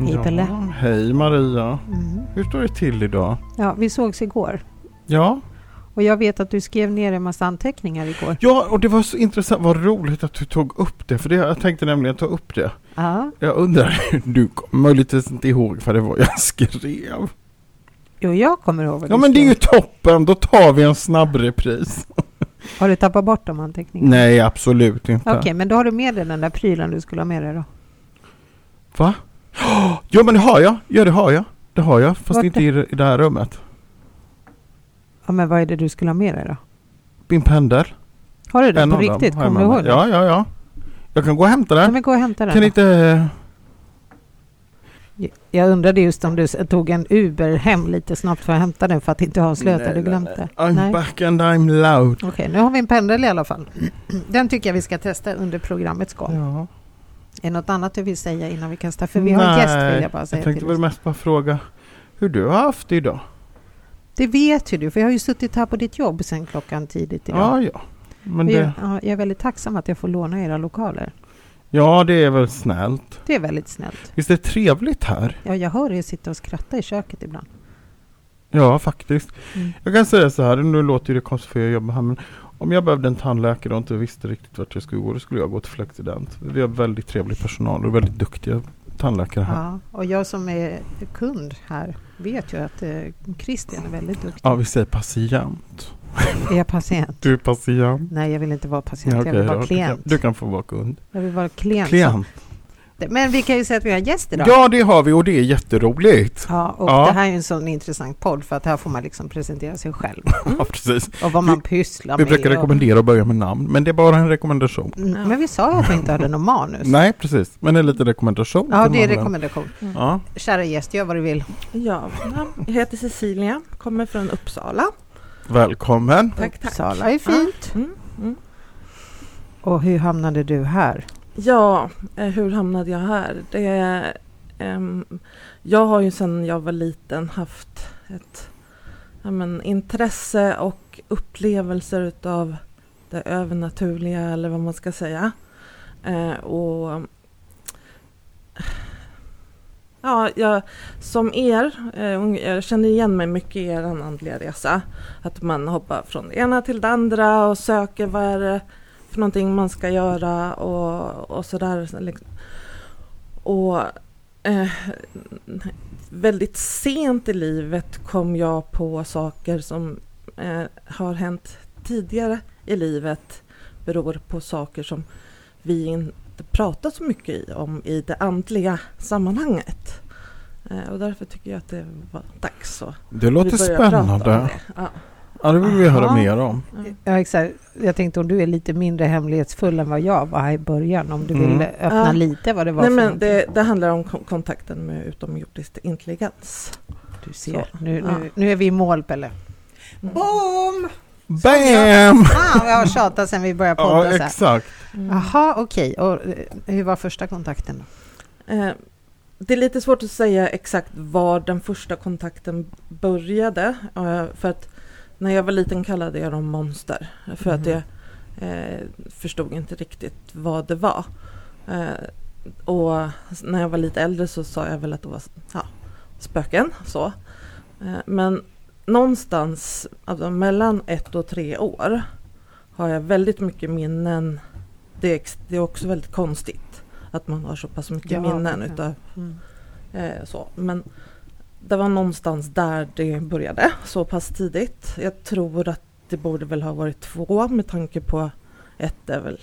Hej Pelle. Hej Maria. Hur står det till idag? Ja, vi sågs igår. Ja. Och jag vet att du skrev ner en massa anteckningar igår. Ja, och det var så intressant. Vad roligt att du tog upp det. För det, jag tänkte nämligen ta upp det. Ja. Jag undrar, du kommer möjligtvis inte ihåg för det var jag skrev. Jo, jag kommer ihåg vad Ja, du men skrev. det är ju toppen. Då tar vi en snabb repris. Har du tappat bort de anteckningarna? Nej, absolut inte. Okej, men då har du med dig den där prylen du skulle ha med dig då. Va? Jo, men det har jag. Ja, det har jag. Det har jag, fast Vart inte i det här rummet. Ja, men vad är det du skulle ha med dig då? Min pendel. Har du den på av dem riktigt? har jag Kommer du med ihåg mig. det? Ja. Jag kan gå och hämta den. Ja, men gå och hämta den Kan då. inte... Jag undrade just om du tog en Uber hem lite snabbt för att hämta den för att inte ha slöt att du glömt det. I'm back and I'm loud. Okej, nu har vi en pendel i alla fall. Den tycker jag vi ska testa under programmets gång. Ja. Är något annat du vill säga innan vi kastar? För vi har en gäst, vill jag bara säga. Jag tänkte till väl oss. mest bara fråga hur du har haft det idag. Det vet ju du, för jag har ju suttit här på ditt jobb sen klockan tidigt idag. Ja. Men Jag är väldigt tacksam att jag får låna era lokaler. Ja, det är väl snällt. Det är väldigt snällt. Visst är det trevligt här? Ja, jag hör er sitta och skratta i köket ibland. Ja, faktiskt. Mm. Jag kan säga så här, nu låter ju det konstigt för jag jobbar här, men om jag behövde en tandläkare och inte visste riktigt vart jag skulle gå, då skulle jag gå till Flexident. Vi har väldigt trevlig personal och väldigt duktiga tandläkare här. Ja, och jag som är kund här vet ju att Christian är väldigt duktig. Ja, vi säger patient. Är jag patient? Du är patient. Nej, jag vill inte vara patient. Ja, Jag vill okej, vara då. klient. Du kan få vara kund. Jag vill vara klient. Klient. Men vi kan ju säga att vi har gäst idag. Ja, det har vi och det är jätteroligt. Ja, och Ja. det här är ju en sån intressant podd för att här får man liksom presentera sig själv. Ja, precis. Och vad man pysslar Vi med. brukar rekommendera att börja med namn, men det är bara en rekommendation. Men vi sa ju att vi inte hade någon manus. Nej, precis. Men det är lite rekommendation. Ja, kan det är man väl. rekommendation. Ja. Kära gäst, gör vad du vill. Ja, jag heter Cecilia, kommer från Uppsala. Välkommen. Tack. Uppsala är fint. Mm. Och hur hamnade du här? Ja, hur hamnade jag här? Jag har ju sedan jag var liten haft ett intresse och upplevelser utav det övernaturliga, eller vad man ska säga. Jag känner igen mig mycket i er andliga resa. Att man hoppar från det ena till det andra och söker vad är det för någonting man ska göra och sådär. Och väldigt sent i livet kom jag på saker som har hänt tidigare i livet. Beror på saker som vi inte pratar så mycket om i det andliga sammanhanget. Och därför tycker jag att det var dags att Det låter spännande. Ja, det vill vi höra mer om. Ja, exakt. Jag tänkte om du är lite mindre hemlighetsfull än vad jag var här i början. Om du vill öppna lite vad det var. Nej, för men någonting. det handlar om kontakten med utomjordisk intelligens. Du ser. Nu är vi i mål, Pelle. Boom! Bam! Jag har tjatat sen vi började podda. Ja, exakt. Jaha, okej. Och hur var första kontakten då? Det är lite svårt att säga exakt var den första kontakten började. För att när jag var liten kallade jag dem monster. För att jag förstod inte riktigt vad det var. Och när jag var lite äldre så sa jag väl att det var spöken. Så. Men någonstans mellan 1 och 3 år har jag väldigt mycket minnen. Det är också väldigt konstigt att man har så pass mycket minnen utav så. Men det var någonstans där det började så pass tidigt. Jag tror att det borde väl ha varit 2 med tanke på 1 är väl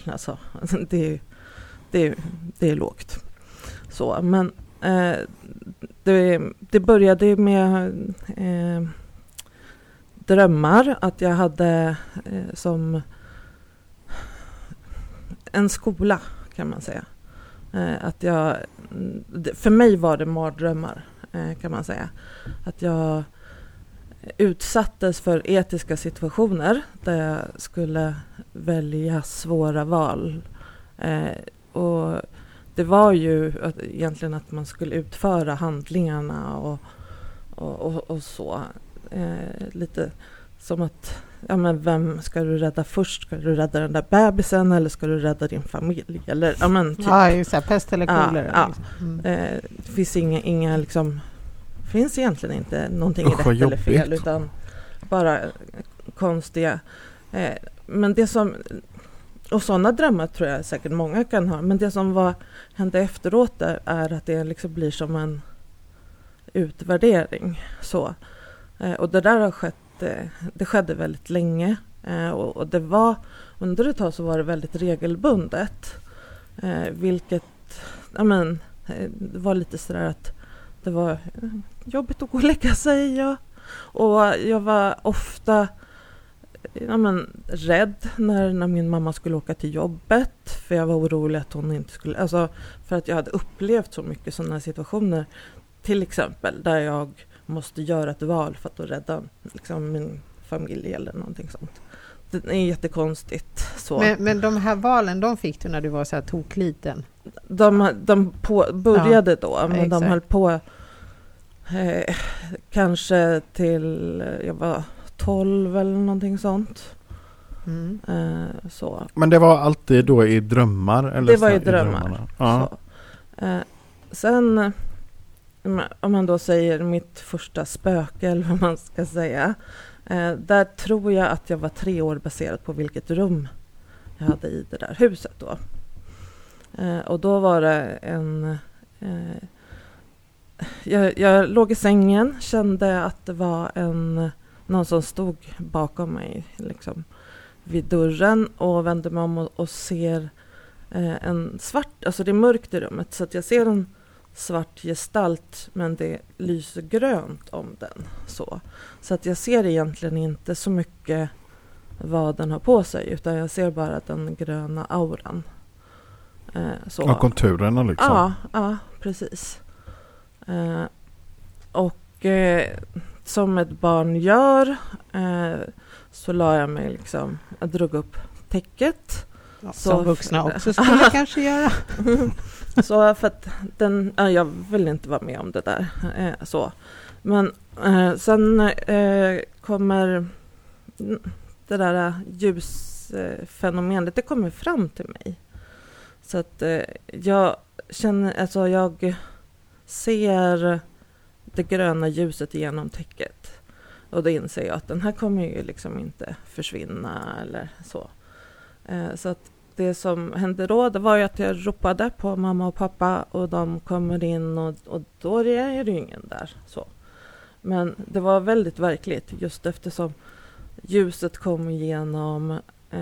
det är lågt. Så, men det började med drömmar, att jag hade som en skola kan man säga. Att för mig var det mardrömmar kan man säga. Att jag utsattes för etiska situationer där jag skulle välja svåra val. Och det var ju egentligen att man skulle utföra handlingarna och så. Lite som att vem ska du rädda först? Ska du rädda den där bebisen eller ska du rädda din familj? Eller, typ. Ja, just det. Pest eller kolera. Ja. Liksom. Det finns inga liksom, finns egentligen inte någonting Usch, rätt eller fel, jobbigt. utan bara konstiga. Men det som, och sådana drömmar tror jag säkert många kan ha, men det som hände efteråt är att det liksom blir som en utvärdering. Så. Och det där har skett, det skedde väldigt länge, och det var, under ett tag så var det väldigt regelbundet, vilket, det var lite sådär att det var jobbigt att gå och lägga sig, och jag var ofta rädd när min mamma skulle åka till jobbet, för jag var orolig att hon inte skulle, alltså för att jag hade upplevt så mycket sådana situationer, till exempel där jag måste göra ett val för att rädda liksom min familj eller någonting sånt. Det är jättekonstigt. Så. Men de här valen, de fick du när du var så här tokliten? De började då, men exakt. de höll på kanske till jag var 12 eller någonting sånt. Så. Men det var alltid då i drömmar? Eller det var i drömmar. Ja. Sen, om man då säger mitt första spöke, eller vad man ska säga, där tror jag att jag var 3 år baserat på vilket rum jag hade i det där huset då. Och då var det jag låg i sängen, kände att det var någon som stod bakom mig liksom vid dörren, och vände mig om och ser en svart, alltså det är mörkt i rummet, så att jag ser en svart gestalt, men det lyser grönt om den. Så att jag ser egentligen inte så mycket vad den har på sig, utan jag ser bara den gröna auran. Så. Ja, konturerna liksom. Ja, precis. Och som ett barn gör, så la jag mig liksom, jag drog upp täcket. Ja, som vuxna också skulle kanske göra. Så för att jag vill inte vara med om det där. Så. Men sen kommer det där ljusfenomenet, det kommer fram till mig. Så att jag känner, alltså jag ser det gröna ljuset genom täcket. Och då inser jag att den här kommer ju liksom inte försvinna eller så. Så att det som hände då, det var ju att jag ropade på mamma och pappa, och de kommer in och då är det ju ingen där. Så. Men det var väldigt verkligt, just eftersom ljuset kom igenom,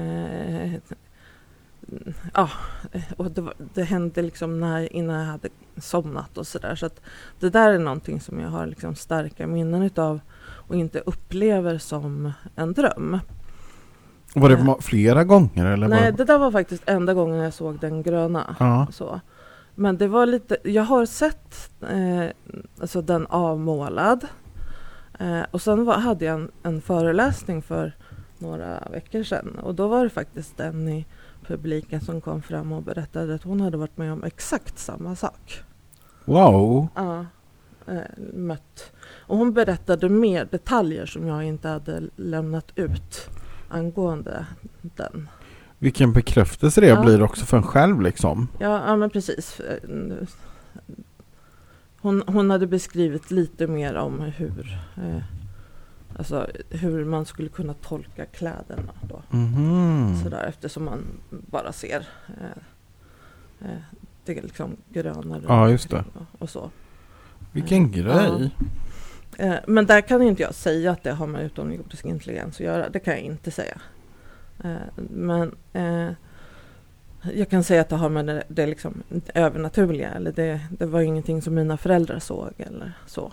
och det hände liksom innan jag hade somnat och sådär. Så att det där är någonting som jag har liksom starka minnen utav och inte upplever som en dröm. Var det flera gånger? Eller Nej, det där var faktiskt enda gången jag såg den gröna. Ja. Så. Men det var lite, jag har sett alltså den avmålad. Och sen hade jag en föreläsning för några veckor sedan. Och då var det faktiskt den i publiken som kom fram och berättade att hon hade varit med om exakt samma sak. Wow! Ja, mött. Och hon berättade mer detaljer som jag inte hade lämnat ut angående den. Vilken bekräftelse det blir också för en själv liksom. Ja, men precis. Hon hade beskrivit lite mer om hur man skulle kunna tolka kläderna då. Sådär, eftersom man bara ser det liksom gröna. Ja, just det. Och så. Vilken grej. Men där kan inte jag säga att det har med utomjordisk intelligens att göra. Det kan jag inte säga. Men jag kan säga att det har med det liksom övernaturliga. Eller det var ingenting som mina föräldrar såg eller så.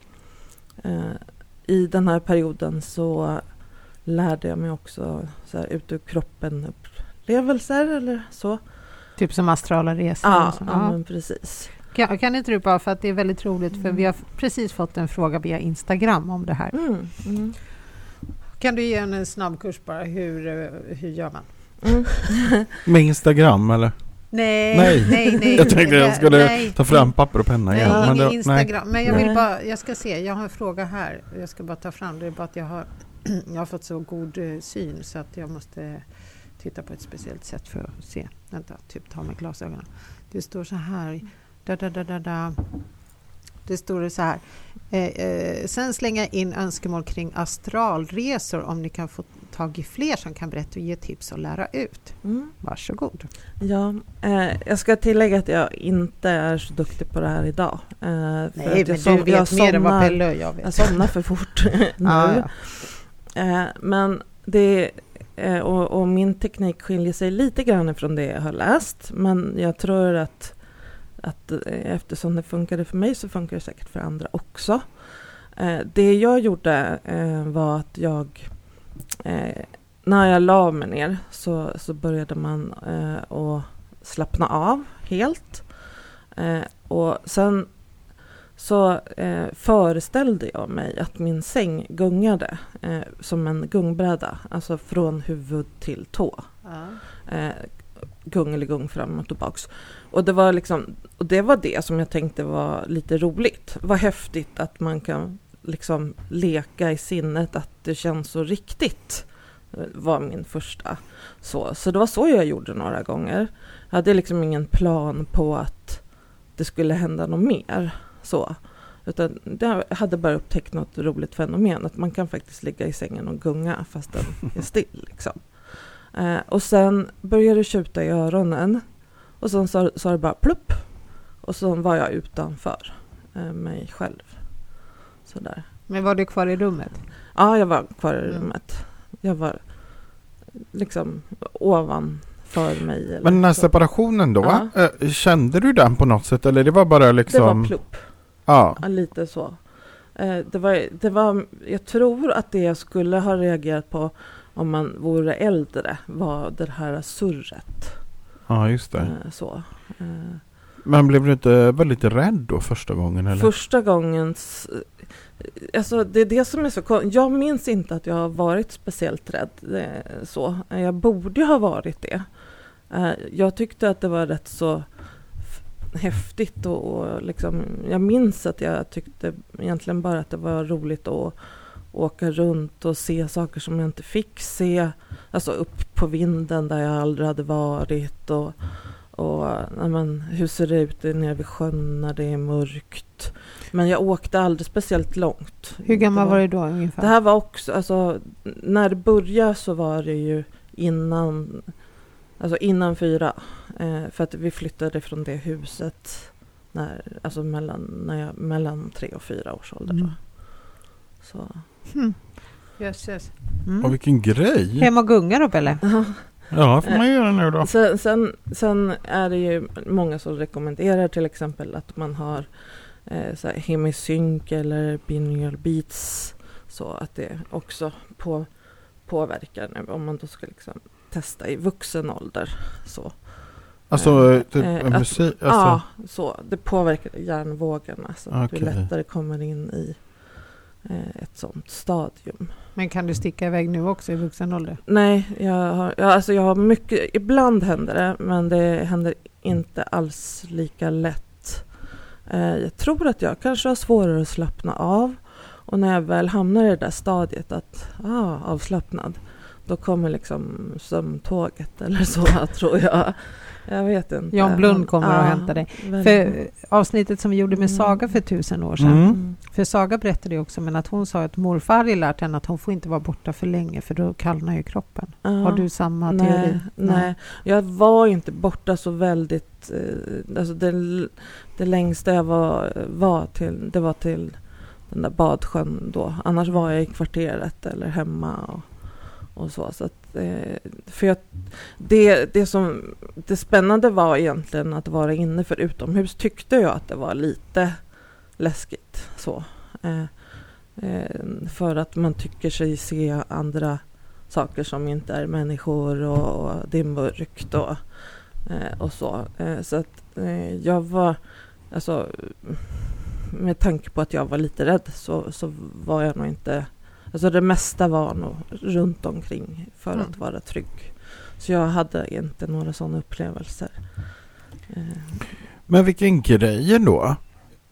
I den här perioden så lärde jag mig också så här, ut ur kroppen upplevelser eller så. Typ som astrala resor. Ja, men precis. Kan inte du bara, för att det är väldigt roligt, för vi har precis fått en fråga via Instagram om det här. Kan du ge en snabb kurs bara, hur gör man? Med Instagram eller? Nej. Jag tänkte jag skulle ta fram papper och penna igen. Nej, ingen Instagram. Men jag vill bara, jag ska se, jag har en fråga här. Jag ska bara ta fram, det är bara att jag har jag har fått så god syn så att jag måste titta på ett speciellt sätt för att se. Vänta, typ ta med glasögonen. Det står så här. Det står så här. Sen slänga in önskemål kring astralresor om ni kan få tag i fler som kan berätta och ge tips och lära ut. Varsågod. Ja, jag ska tillägga att jag inte är så duktig på det här idag. Nej, men du vet mer än vad Pelle och jag vet. Jag somnar för fort nu. Men det och min teknik skiljer sig lite grann från det jag har läst. Men jag tror att eftersom det funkade för mig så funkar det säkert för andra också. Det jag gjorde var att när jag la mig ner så började man att slappna av helt. Och sen så föreställde jag mig att min säng gungade som en gungbräda. Alltså från huvud till tå. Gung eller gung fram och tillbaks. Och det var det som jag tänkte var lite roligt. Vad häftigt att man kan liksom leka i sinnet att det känns så riktigt. Var min första. Så det var så jag gjorde några gånger. Jag hade liksom ingen plan på att det skulle hända något mer. Så. Utan jag hade bara upptäckt något roligt fenomen. Att man kan faktiskt ligga i sängen och gunga fast den är still liksom. Och sen började det tjuta i öronen. Och sen sa det bara plupp. Och så var jag utanför mig själv. Sådär. Men var du kvar i rummet? Ja, jag var kvar i rummet. Jag var liksom ovanför mig. Eller men den här så. Separationen då, kände du den på något sätt? Eller det var bara liksom... Det var plupp. Ja. Lite så. Det var, jag tror att det jag skulle ha reagerat på om man vore äldre var det här surret. Ja, just det. Så. Men blev du inte väldigt rädd då första gången? Eller? Första gången... Alltså det är det som är så... Jag minns inte att jag har varit speciellt rädd. Så. Jag borde ha varit det. Jag tyckte att det var rätt så häftigt och liksom, jag minns att jag tyckte egentligen bara att det var roligt att åka runt och se saker som jag inte fick se. Alltså upp på vinden där jag aldrig hade varit och hur ser det ut nere vid sjön när det är mörkt. Men jag åkte aldrig speciellt långt. Hur gammal var du då ungefär? Det här var också, alltså när det började så var det ju innan 4. För att vi flyttade från det huset mellan 3 och 4 års ålder. Så. Jösses. Och vilken grej! Hem och gunga då, Pelle? Ja, får man göra nu då. Sen är det ju många som rekommenderar till exempel att man har så här hemisync eller binaural beats, så att det också påverkar nu, om man då ska liksom testa i vuxen ålder. Så. Alltså, musik? Ja, så. Det påverkar hjärnvågorna så att du lättare kommer in i ett sånt stadium. Men kan du sticka iväg nu också i vuxen ålder? Nej, jag har mycket, ibland händer det, men det händer inte alls lika lätt. Jag tror att jag kanske har svårare att slappna av, och när jag väl hamnar i det där stadiet att avslappnad, då kommer liksom sömntåget eller så, tror jag. Jag vet inte. Jan Blund kommer att hämta dig. För avsnittet som vi gjorde med Saga för 1000 år sedan. För Saga berättade också, men att hon sa att morfar hade lärt henne att hon får inte vara borta för länge, för då kallnar ju kroppen. Har du samma teori? Nej, jag var inte borta så väldigt... Alltså det längsta jag var till, det var till den där badsjön då. Annars var jag i kvarteret eller hemma och så. Så att, för det spännande var egentligen att vara inne, för utomhus tyckte jag att det var lite läskigt så. För att man tycker sig se andra saker som inte är människor, och det är mörkt och så. Så att jag var, alltså med tanke på att jag var lite rädd så var jag nog inte... Alltså det mesta var nog runt omkring för att vara trygg. Så jag hade inte några sådana upplevelser. Men vilken grej då?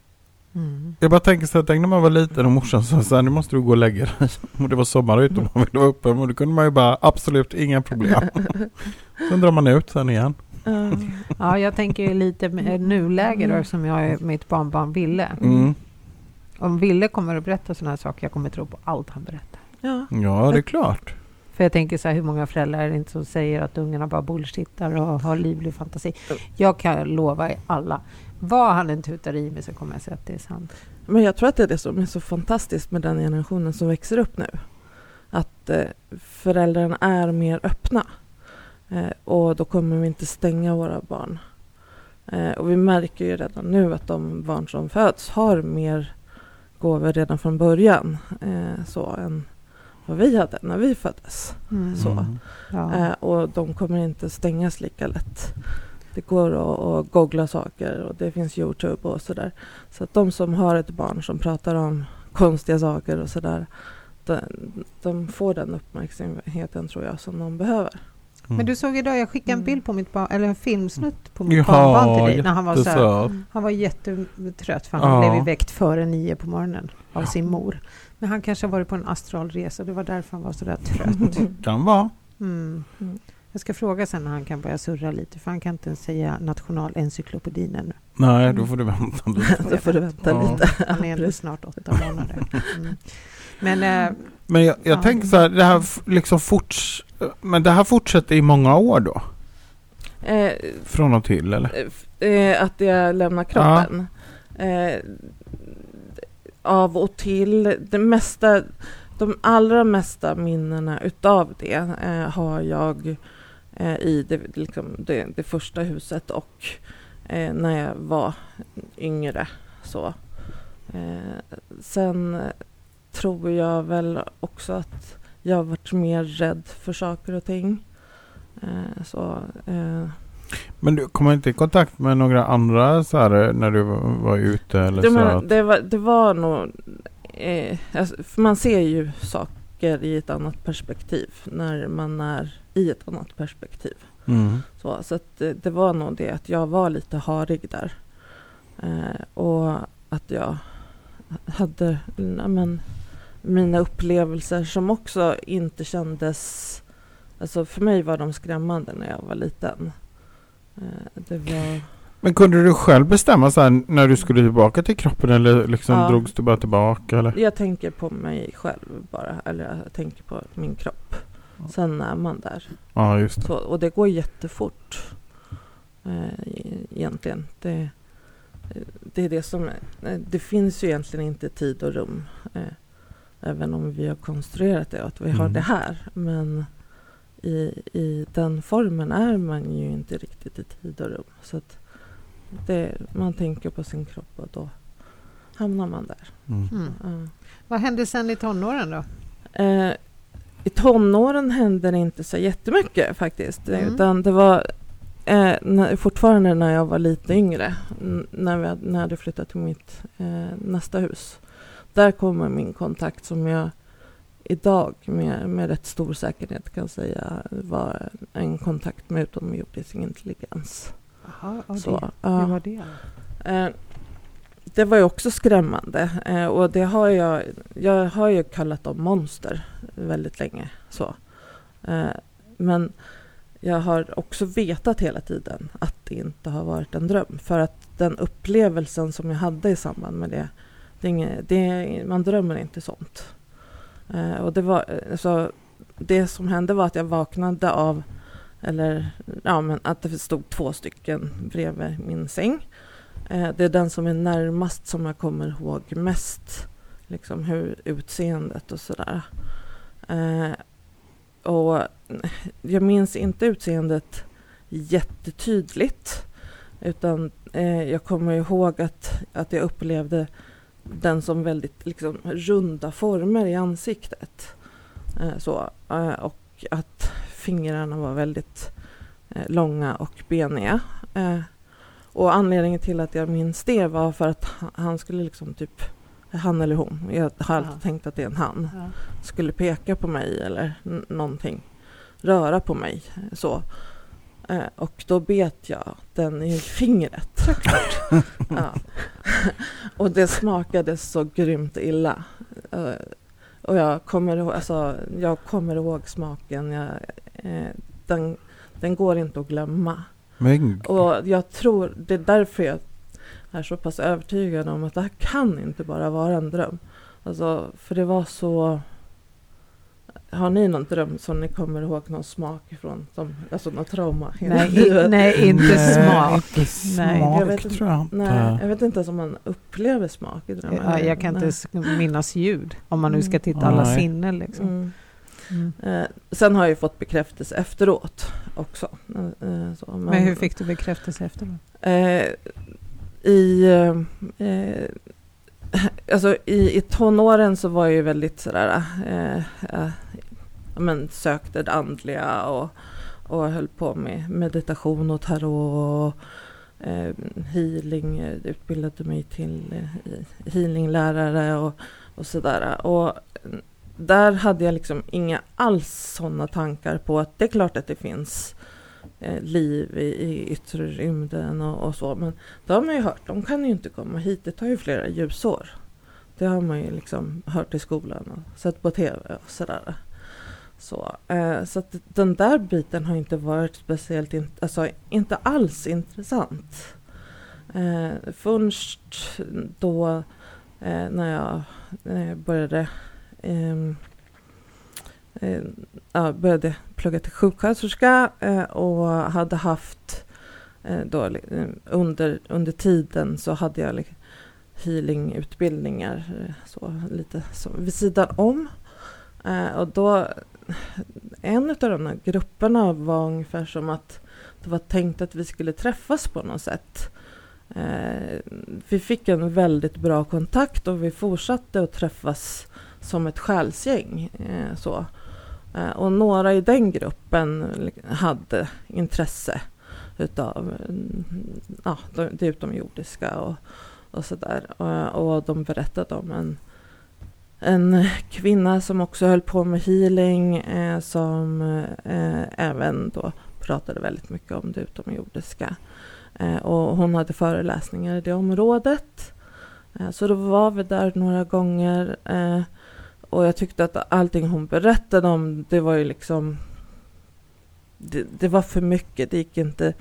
Jag bara tänker så att när man var liten och morsan sa så här, nu måste du gå och lägga dig. Och det var sommar ute och man ville vara uppe. Och då kunde man ju bara, absolut inga problem. Sen drar man ut sen igen. Ja, jag tänker lite nuläge då, som mitt barnbarn Ville. Om Ville kommer att berätta sådana här saker, jag kommer tro på allt han berättar. Ja, det är klart. För jag tänker så här, hur många föräldrar är det inte som säger att ungarna bara bullshittar och har livlig fantasi. Jag kan lova alla, vad han än tutar i mig så kommer jag säga att det är sant. Men jag tror att det är det som är så fantastiskt med den generationen som växer upp nu. Att föräldrarna är mer öppna. Och då kommer vi inte stänga våra barn. Och vi märker ju redan nu att de barn som föds har mer gåvor redan från början. Så än vad vi hade när vi föddes. Så. Ja. Och de kommer inte stängas lika lätt. Det går att googla saker och det finns YouTube och sådär. Så att de som har ett barn som pratar om konstiga saker och sådär, de får den uppmärksamheten tror jag som de behöver. Men du såg idag, jag skickade en bild på mitt barn, eller en filmsnutt på mitt barnbarn till dig. När han var så här, han var jättetrött för han blev väckt före 9 på morgonen av sin mor. Men han kanske har varit på en astralresa och det var därför han var så där trött. Kan vara. Jag ska fråga sen när han kan börja surra lite, för han kan inte säga nationalencyklopedin ännu. Nej, då får du vänta lite. Då får du vänta lite. Han är ändå snart 8 månader. Men jag tänker så här, det här liksom men det här fortsätter i många år då? Från och till, eller? Att jag lämnar kroppen. Av och till. De allra mesta minnena utav det har jag i det första huset och när jag var yngre. Så. Sen tror jag väl också att jag har varit mer rädd för saker och ting. Men du kommer inte i kontakt med några andra så här, när du var ute? Eller det var nog... för man ser ju saker i ett annat perspektiv när man är i ett annat perspektiv. Så att det var nog det att jag var lite harig där. Och att jag hade mina upplevelser som också inte kändes... Alltså för mig var de skrämmande när jag var liten. Men kunde du själv bestämma så här, när du skulle tillbaka till kroppen eller liksom drogs du bara tillbaka? Eller? Jag tänker på mig själv bara. Eller jag tänker på min kropp. Sen är man där. Ja, just det. Så, och det går jättefort. Egentligen. Det är det som... Det finns ju egentligen inte tid och rum. Även om vi har konstruerat det. Att vi har det här. Men... I den formen är man ju inte riktigt i tid och rum. Så att man tänker på sin kropp och då hamnar man där. Vad hände sen i tonåren då? I tonåren hände det inte så jättemycket faktiskt. Utan det var fortfarande när jag var lite yngre. När jag hade flyttat till mitt nästa hus. Där kommer min kontakt som jag idag med rätt stor säkerhet kan säga var en kontakt med utomjordisk intelligens. Aha, hur var det? Det var ju också skrämmande och det har jag har ju kallat dem monster väldigt länge. Så. Men jag har också vetat hela tiden att det inte har varit en dröm. För att den upplevelsen som jag hade i samband med man drömmer inte sånt. Och det som hände var att jag vaknade av att det stod 2 stycken bredvid min säng. Det är den som är närmast som jag kommer ihåg mest, liksom hur utseendet och sådär. Och jag minns inte utseendet jättetydligt, utan jag kommer ihåg att jag upplevde den som väldigt liksom runda former i ansiktet. Och att fingrarna var väldigt långa och beniga. Och anledningen till att jag minns det var för att han skulle liksom typ, han eller hon, jag har alltid tänkt att det är en han, skulle peka på mig eller någonting, röra på mig. Så. Och då bet jag den i fingret. Ja. Och det smakade så grymt illa. Och jag kommer ihåg smaken. Den går inte att glömma. Och jag tror, det är därför jag är så pass övertygad om att det här kan inte bara vara en dröm. Alltså, för det var så... Har ni någon dröm som ni kommer ihåg någon smak ifrån? Alltså något trauma? Nej, inte smak. Jag vet inte ens om man upplever smak i drömmar. Ja, jag kan inte minnas ljud. Om man nu ska titta alla sinnen. Liksom. Sen har jag ju fått bekräftelse efteråt också. Men hur fick du bekräftelse efteråt? I tonåren så var jag ju väldigt sådär sökte det andliga och höll på med meditation och tarot och healing, utbildade mig till healinglärare och sådär. Och där hade jag liksom inga alls sådana tankar på att det är klart att det finns liv i yttre rymden och så, men det har man ju hört, de kan ju inte komma hit, det tar ju flera ljusår. Det har man ju liksom hört i skolan och sett på tv och sådär. Så att den där biten har inte varit speciellt, inte alls intressant. Först då när jag började plugga till sjuksköterska och hade haft under tiden så hade jag healingutbildningar så lite så vid sidan om. Och då en av de här grupperna var ungefär som att det var tänkt att vi skulle träffas på något sätt. Vi fick en väldigt bra kontakt och vi fortsatte att träffas som ett själsgäng. Och några i den gruppen hade intresse utav det utomjordiska och sådär. Och de berättade om en kvinna som också höll på med healing som även då pratade väldigt mycket om det utomjordiska. Och hon hade föreläsningar i det området. Så då var vi där några gånger. Och jag tyckte att allting hon berättade om, det var ju liksom... Det var för mycket, det gick inte...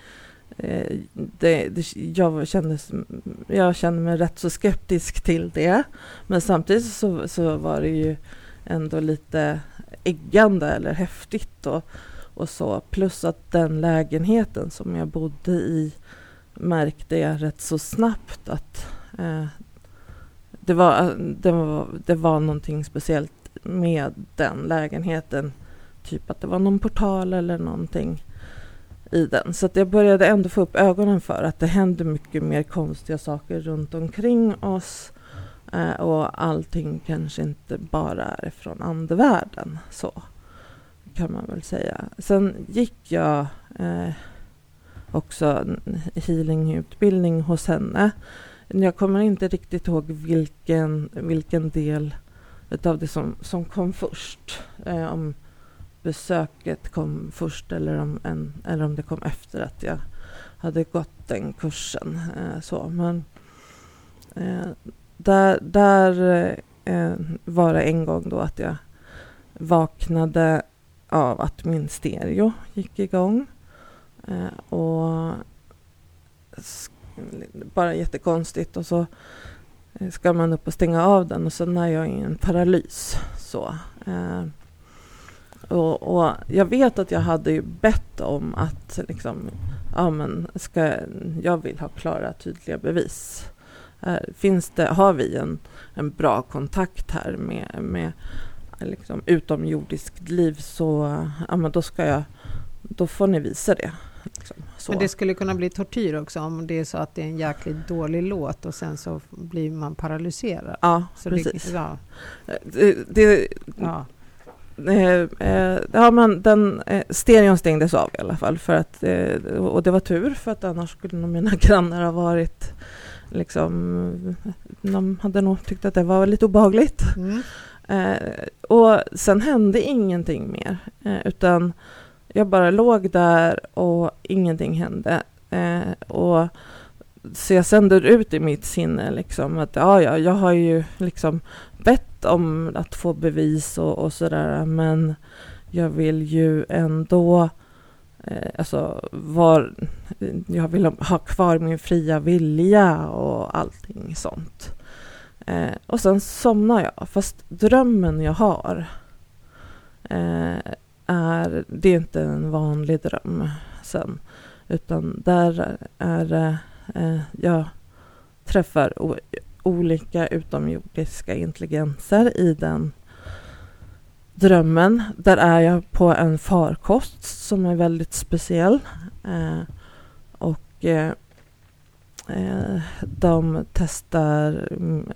Jag kände mig rätt så skeptisk till det. Men samtidigt så var det ju ändå lite äggande eller häftigt och så. Plus att den lägenheten som jag bodde i märkte jag rätt så snabbt att det var någonting speciellt med den lägenheten. Typ att det var någon portal eller någonting i den. Så att jag började ändå få upp ögonen för att det hände mycket mer konstiga saker runt omkring oss. Och allting kanske inte bara är från andevärlden. Så kan man väl säga. Sen gick jag också en healingutbildning hos henne. Jag kommer inte riktigt ihåg vilken del av det som kom först. Om besöket kom först eller om det kom efter att jag hade gått den kursen. Men där var det en gång då att jag vaknade av att min stereo gick igång. Och bara jättekonstigt. Och så ska man upp och stänga av den. Och så är jag i en paralys. Så. Och jag vet att jag hade ju bett om att liksom, jag vill ha klara, tydliga bevis. Har vi en bra kontakt här med liksom utomjordiskt liv, så då får ni visa det. Liksom, så. Men det skulle kunna bli tortyr också om det är så att det är en jäkligt dålig låt och sen så blir man paralyserad. Ja, så precis. Den stereon stängdes av i alla fall för att, och det var tur, för att annars skulle nog mina grannar ha varit liksom, de hade nog tyckt att det var lite obehagligt. Och sen hände ingenting mer, utan jag bara låg där och ingenting hände. Och så jag sänder ut i mitt sinne liksom att jag har ju liksom bett om att få bevis och sådär, men jag vill ju ändå jag vill ha kvar min fria vilja och allting sånt. Och sen somnar jag, fast drömmen jag har det är inte en vanlig dröm sen, utan där är jag träffar olika utomjordiska intelligenser i den drömmen. Där är jag på en farkost som är väldigt speciell. Och de testar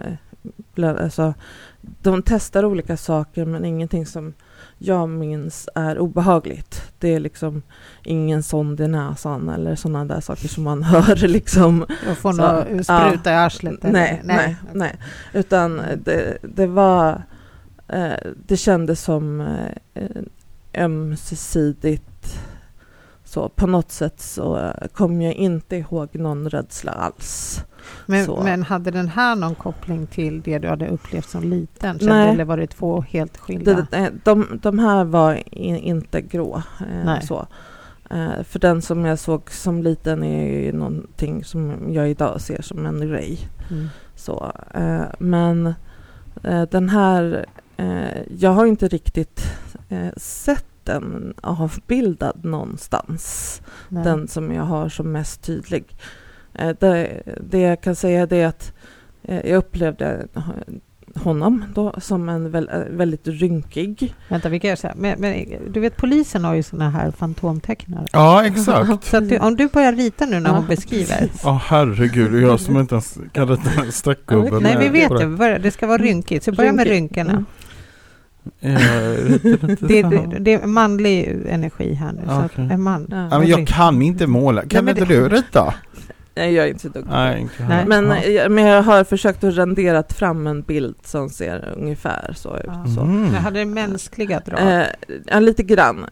de testar olika saker, men ingenting som jag minns är obehagligt. Det är liksom ingen sond i näsan eller sådana där saker som man hör liksom. Jag får någon spruta i arslet. Nej. Utan det var det kändes som ömsesidigt. Så på något sätt så kom jag inte ihåg någon rädsla alls. Men hade den här någon koppling till det du hade upplevt som liten? Nej. Eller var det två helt skilda? De här var inte grå. Så. För den som jag såg som liten är ju någonting som jag idag ser som en grej. Så, men den här, jag har inte riktigt sett den avbildad någonstans. Nej. Den som jag har som mest tydlig. Det jag kan säga är att jag upplevde honom då som en väldigt rynkig. Vänta, vi kan göra så här. Men du vet, polisen har ju såna här fantomtecknare. Ja, exakt. Så att om du börjar rita nu när hon beskriver. Herregud, jag som inte ens kan rita en streckgubbe. Nej, vi vet det ska vara rynkigt. Så börja med rynkorna. Det är manlig energi här nu. Så att en man. Ja, men jag kan inte måla. Kan inte du rita? Nej, jag är inte duktig. Nej. Men jag har försökt att rendera fram en bild som ser ungefär så ut. Så. Men hade det mänskliga drag? Lite grann.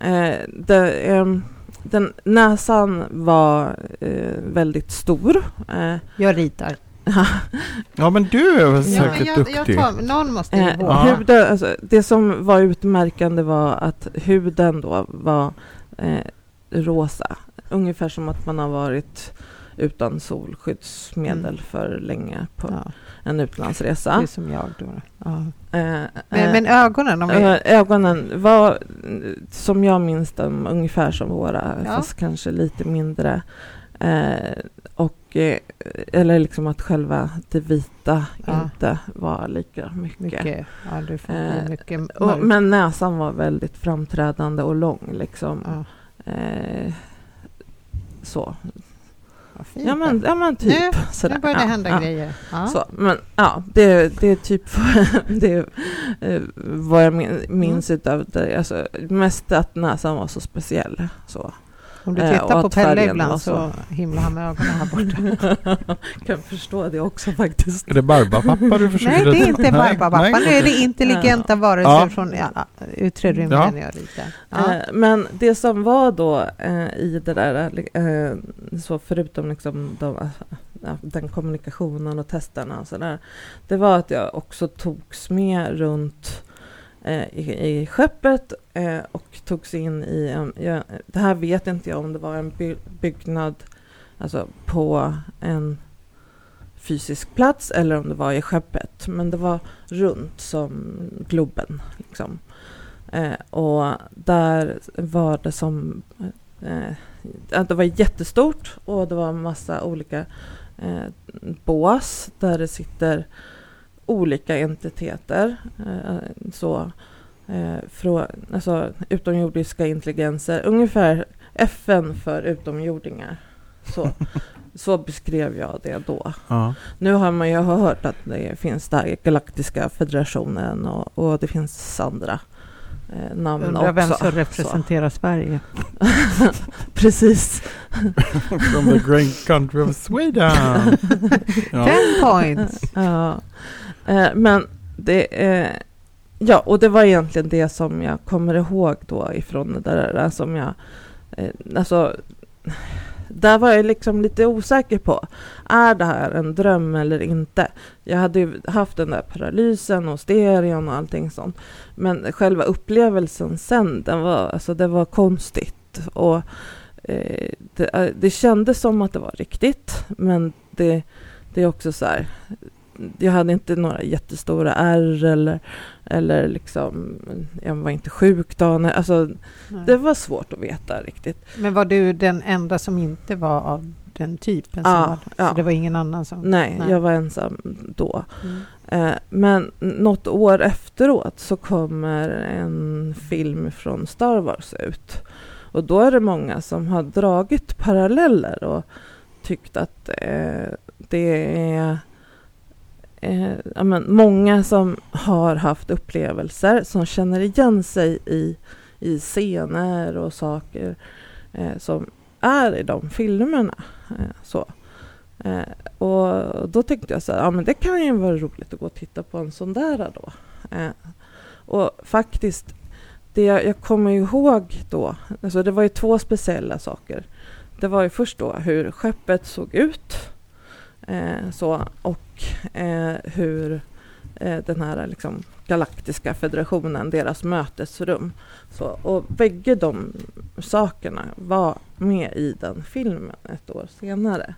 Den näsan var väldigt stor. Jag ritar. Ja, men du är väl säkert duktig. Någon måste ju vara. Det som var utmärkande var att huden då var rosa. Ungefär som att man har varit utan solskyddsmedel för länge på en utlandsresa. Det är som jag då. Men ögonen? Ögonen var, som jag minns dem, ungefär som våra, fast kanske lite mindre. Eller liksom att själva det vita inte var lika mycket. Du får mycket men näsan var väldigt framträdande och lång liksom. Så. Ja men typ nu börjar det hända grejer. Så, men det är typ det vad jag minns utav det, alltså mest att näsan var så speciell så. Om du tittar på Pelle ibland så himlar han med ögonen här borta. Kan förstå det också faktiskt. Är det Barbapappa du försöker? Nej, det är inte Barbapappa. Nu är det intelligenta varelser från yttre rymden jag ritar. Men det som var då i det där, så förutom liksom den kommunikationen och testerna och sådär, det var att jag också togs med runt i skeppet och togs in i det här vet inte jag om det var en byggnad alltså på en fysisk plats eller om det var i skeppet, men det var runt som Globen liksom. Och där var det som det var jättestort och det var en massa olika bås där det sitter olika entiteter alltså utomjordiska intelligenser, ungefär FN för utomjordingar. Så beskrev jag det då. Nu har man ju hört att det finns där Galaktiska federationen och det finns andra namn också. Undrar vem som representerar Sverige. Precis. From the great country of Sweden. 10 points. Men det Ja, och det var egentligen det som jag kommer ihåg då ifrån det där som jag... Alltså, där var jag liksom lite osäker på. Är det här en dröm eller inte? Jag hade ju haft den där paralysen och stereon och allting sånt. Men själva upplevelsen sen, det var konstigt. Och det kändes som att det var riktigt. Men det är också så här... Jag hade inte några jättestora ärr eller liksom, jag var inte sjuk då. Alltså, det var svårt att veta riktigt. Men var du den enda som inte var av den typen? Så det var ingen annan som... Nej, jag var ensam då. Men något år efteråt så kommer en film från Star Wars ut. Och då är det många som har dragit paralleller och tyckt att det är... många som har haft upplevelser som känner igen sig i scener och saker som är i de filmerna. Och då tänkte jag så här, men det kan ju vara roligt att gå och titta på en sån där då. Och faktiskt, det jag kommer ihåg då, alltså det var ju 2 speciella saker. Det var ju först då hur skeppet såg ut. Och hur den här liksom galaktiska federationen, deras mötesrum. Och bägge de sakerna var med i den filmen ett år senare.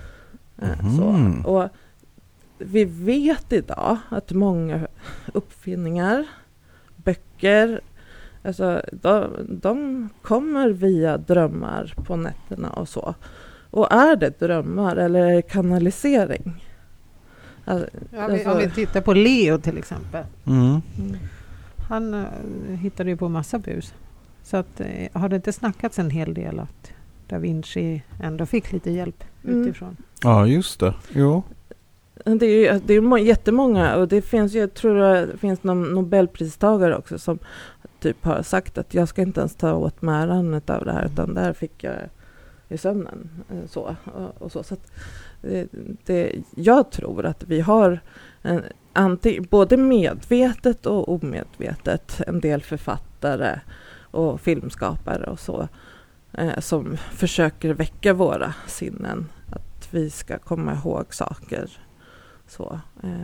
Och vi vet idag att många uppfinningar, böcker, alltså de kommer via drömmar på nätterna och så. Och är det drömmar eller är det kanalisering? Alltså, om vi tittar på Leo till exempel. Han hittade ju på massa bus. Så att, har det inte snackats en hel del att Da Vinci ändå fick lite hjälp utifrån? Ja, just det. Jo. Det är jättemånga, och det finns, jag tror det finns någon Nobelpristagare också som typ har sagt att jag ska inte ens ta åt mig äran av det här, utan där fick jag i sömnen. Så att jag tror att vi har både medvetet och omedvetet en del författare och filmskapare och så som försöker väcka våra sinnen, att vi ska komma ihåg saker. Så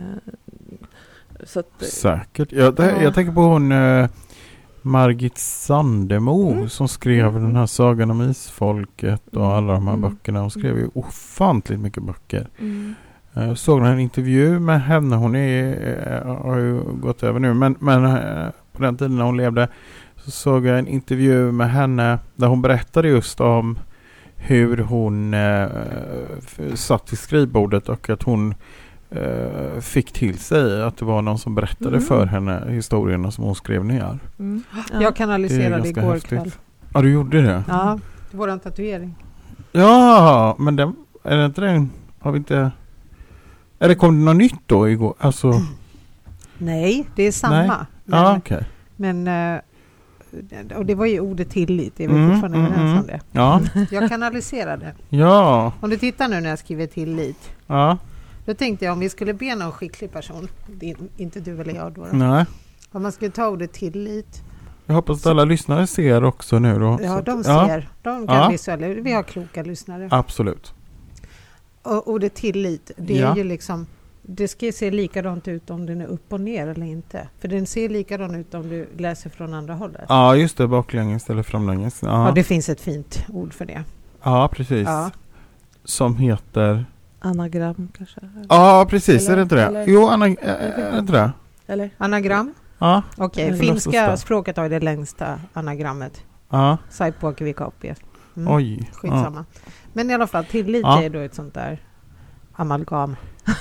att, säkert. Jag tänker på hon Margit Sandemo som skrev den här sagan om isfolket och alla de här böckerna. Hon skrev ju ofantligt mycket böcker. Jag såg en intervju med henne. Hon har ju gått över nu. Men på den tiden när hon levde så såg jag en intervju med henne där hon berättade just om hur hon satt vid skrivbordet och att hon fick till sig att det var någon som berättade för henne historierna som hon skrev ner. Jag kanaliserade igår kväll. Ja, du gjorde det? Ja, våran tatuering. Ja, men är det inte den? Har vi inte... Eller kom det något nytt då igår? Alltså... Nej, det är samma. Nej. Ja, okej. Men och det var ju ordet tillit. Det var fortfarande överens om det. Ja. Jag kanaliserade. Ja. Om du tittar nu när jag skriver tillit. Ja. Då tänkte jag om vi skulle be någon skicklig person, inte du eller jag då. Nej. Om man skulle ta ordet tillit. Jag hoppas att alla lyssnare ser också nu då. Ja, de ser. De kan visualisera. Vi har kloka lyssnare. Absolut. Och ordet tillit, det är ju liksom, det ska se likadant ut om den är upp och ner eller inte. För den ser likadan ut om du läser från andra hållet. Ja, just det. Baklänges eller framlänges. Ja, det finns ett fint ord för det. Ja, precis. Ja. Som heter... Anagram kanske? Ja, precis. Eller, är det inte det? Eller, jo, är det inte det? Eller? Anagram? Ja. Okej, finska språket har det längsta anagrammet. Ja. Saipuakivikauppi. Oj. Skitsamma. Ja. Men i alla fall, tillit är då ett sånt där amalgam.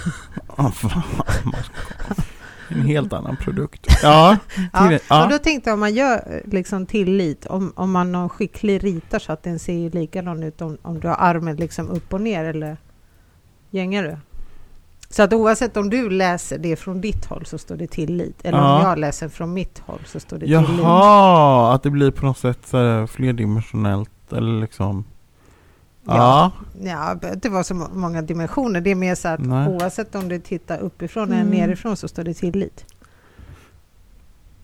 En helt annan produkt. Ja. Och då tänkte jag om man gör liksom tillit, om man någon skicklig ritar så att den ser likadan ut om du har armen liksom upp och ner eller gängar du. Så att oavsett om du läser det från ditt håll så står det tillit. Eller om jag läser från mitt håll så står det tillit. Jaha, att det blir på något sätt så här flerdimensionellt eller liksom... Ja, det var så många dimensioner. Det är mer så att oavsett om du tittar uppifrån eller nerifrån så står det tillit.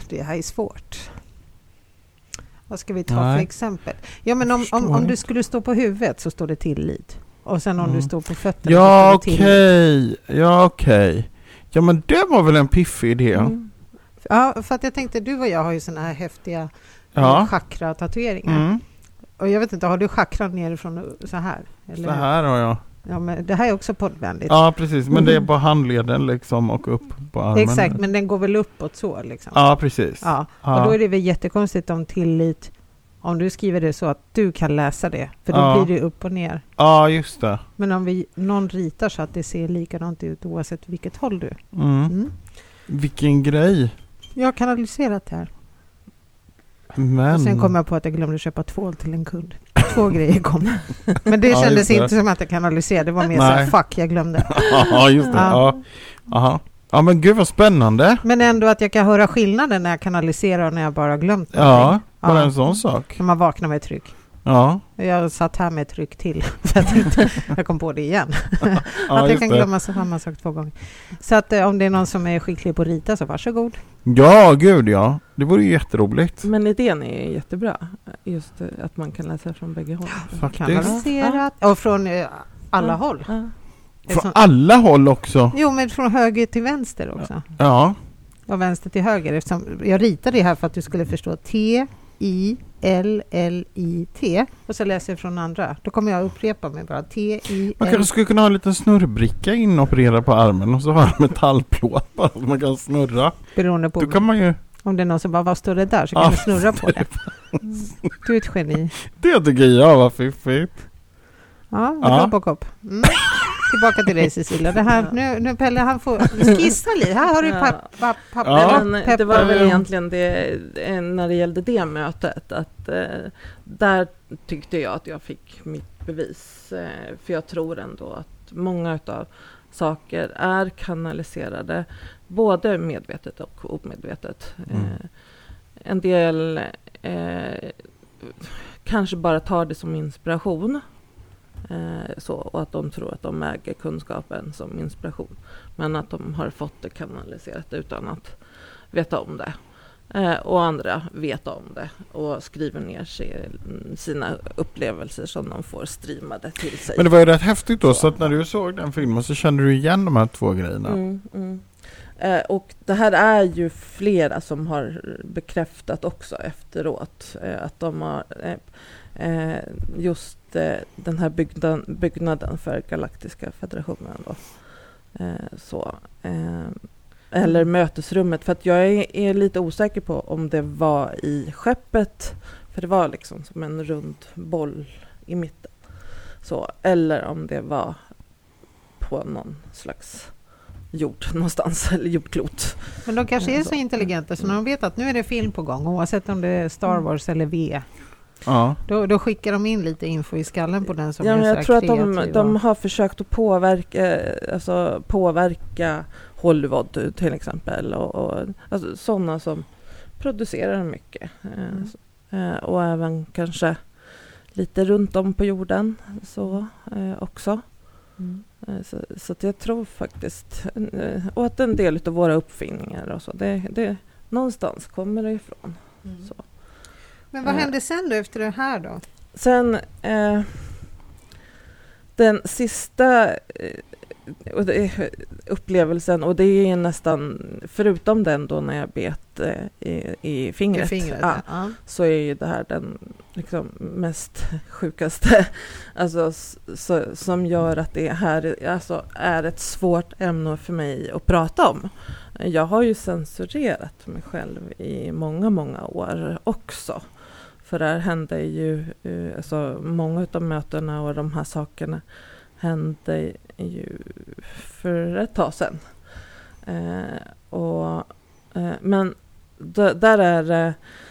det här är svårt. Vad ska vi ta för exempel? Ja, men om du skulle stå på huvudet så står det tillit. Och sen om du står på fötterna så står det tillit. Ja, okej. Ja, men det var väl en piffig idé. Ja, för att jag tänkte, du och jag har ju såna här häftiga chakra-tatueringar. Och jag vet inte, har du chakran nerifrån så här? Eller? Så här har jag. Ja, men det här är också poddvänligt. Ja, precis. Men det är på handleden liksom och upp på armen. Exakt, men den går väl uppåt så liksom. Ja, precis. Ja. Och då är det väl jättekonstigt om tillit, om du skriver det så att du kan läsa det. För då blir det upp och ner. Ja, just det. Men om någon ritar så att det ser likadant ut oavsett vilket håll du. Vilken grej. Jag har kanaliserat det här. Men... Och sen kom jag på att jag glömde köpa tvål till en kund. 2 grejer kom. Men det kändes inte som att jag kanaliserade. Det var mer så fuck, jag glömde. Ja, just det. Ja. Ja, men gud vad spännande. Men ändå att jag kan höra skillnaden när jag kanaliserar och när jag bara glömt det. Ja, bara en sån sak. När man vaknar med tryck. Ja. Jag satt här med ett tryck till. För jag kom på det igen. Att jag kan glömma samma sak 2 gånger. Så att om det är någon som är skicklig på att rita så varsågod. Ja, gud ja. Det vore ju jätteroligt. Men idén är jättebra. Just att man kan läsa från bägge håll. Kanaliserat. Och från alla håll. Från alla håll också? Jo, men från höger till vänster också. Ja. Och vänster till höger. Eftersom jag ritade det här för att du skulle förstå T-I-L-L-I-T. Och så läser jag från andra. Då kommer jag upprepa mig bara. T-I-L. Man kanske skulle kunna ha en liten snurrbricka inopererad på armen och så har en metallplåt bara så man kan snurra. Beroende på. Då kan man ju... Om det är någon som bara, vad står det där? Så kan du snurra på det. Du är ett geni. Det tycker jag var fiffigt. Ja, på kopp. Tillbaka till dig, Cecilia. Det här, nu Pelle, han får skissa lite. Här har du papper. Det var väl egentligen det när det gällde det mötet. Att där tyckte jag att jag fick mitt bevis. För jag tror ändå att många av saker är kanaliserade. Både medvetet och omedvetet. En del kanske bara tar det som inspiration. Och att de tror att de äger kunskapen som inspiration, men att de har fått det kanaliserat utan att veta om det, och andra vet om det och skriver ner sina upplevelser som de får streamade till sig. Men det var ju rätt häftigt då, så att när du såg den filmen så kände du igen de här 2 grejerna. Och det här är ju flera som har bekräftat också efteråt att de har just den här byggnaden för Galaktiska federationen då. Eller mötesrummet, för att jag är lite osäker på om det var i skeppet, för det var liksom som en rund boll i mitten, eller om det var på någon slags jord någonstans, eller jordklot. Men de kanske är så intelligenta så när de vet att nu är det film på gång, oavsett om det är Star Wars eller V. Ja. Då skickar de in lite info i skallen på den som är så jag tror kreativ. Att de har försökt att påverka Hollywood till exempel och alltså, sådana som producerar mycket. Och även kanske lite runt om på jorden också. Så att jag tror faktiskt, och att en del av våra uppfinningar och så, det någonstans kommer det ifrån. Så. Men vad hände sen då efter det här då? Sen den sista upplevelsen, och det är nästan förutom den då när jag bet i fingret, så är ju det här den liksom mest sjukaste, alltså som gör att det här alltså är ett svårt ämne för mig att prata om. Jag har ju censurerat mig själv i många år också. För där hände ju, alltså många av mötena och de här sakerna hände ju för ett tag sedan. Men där är det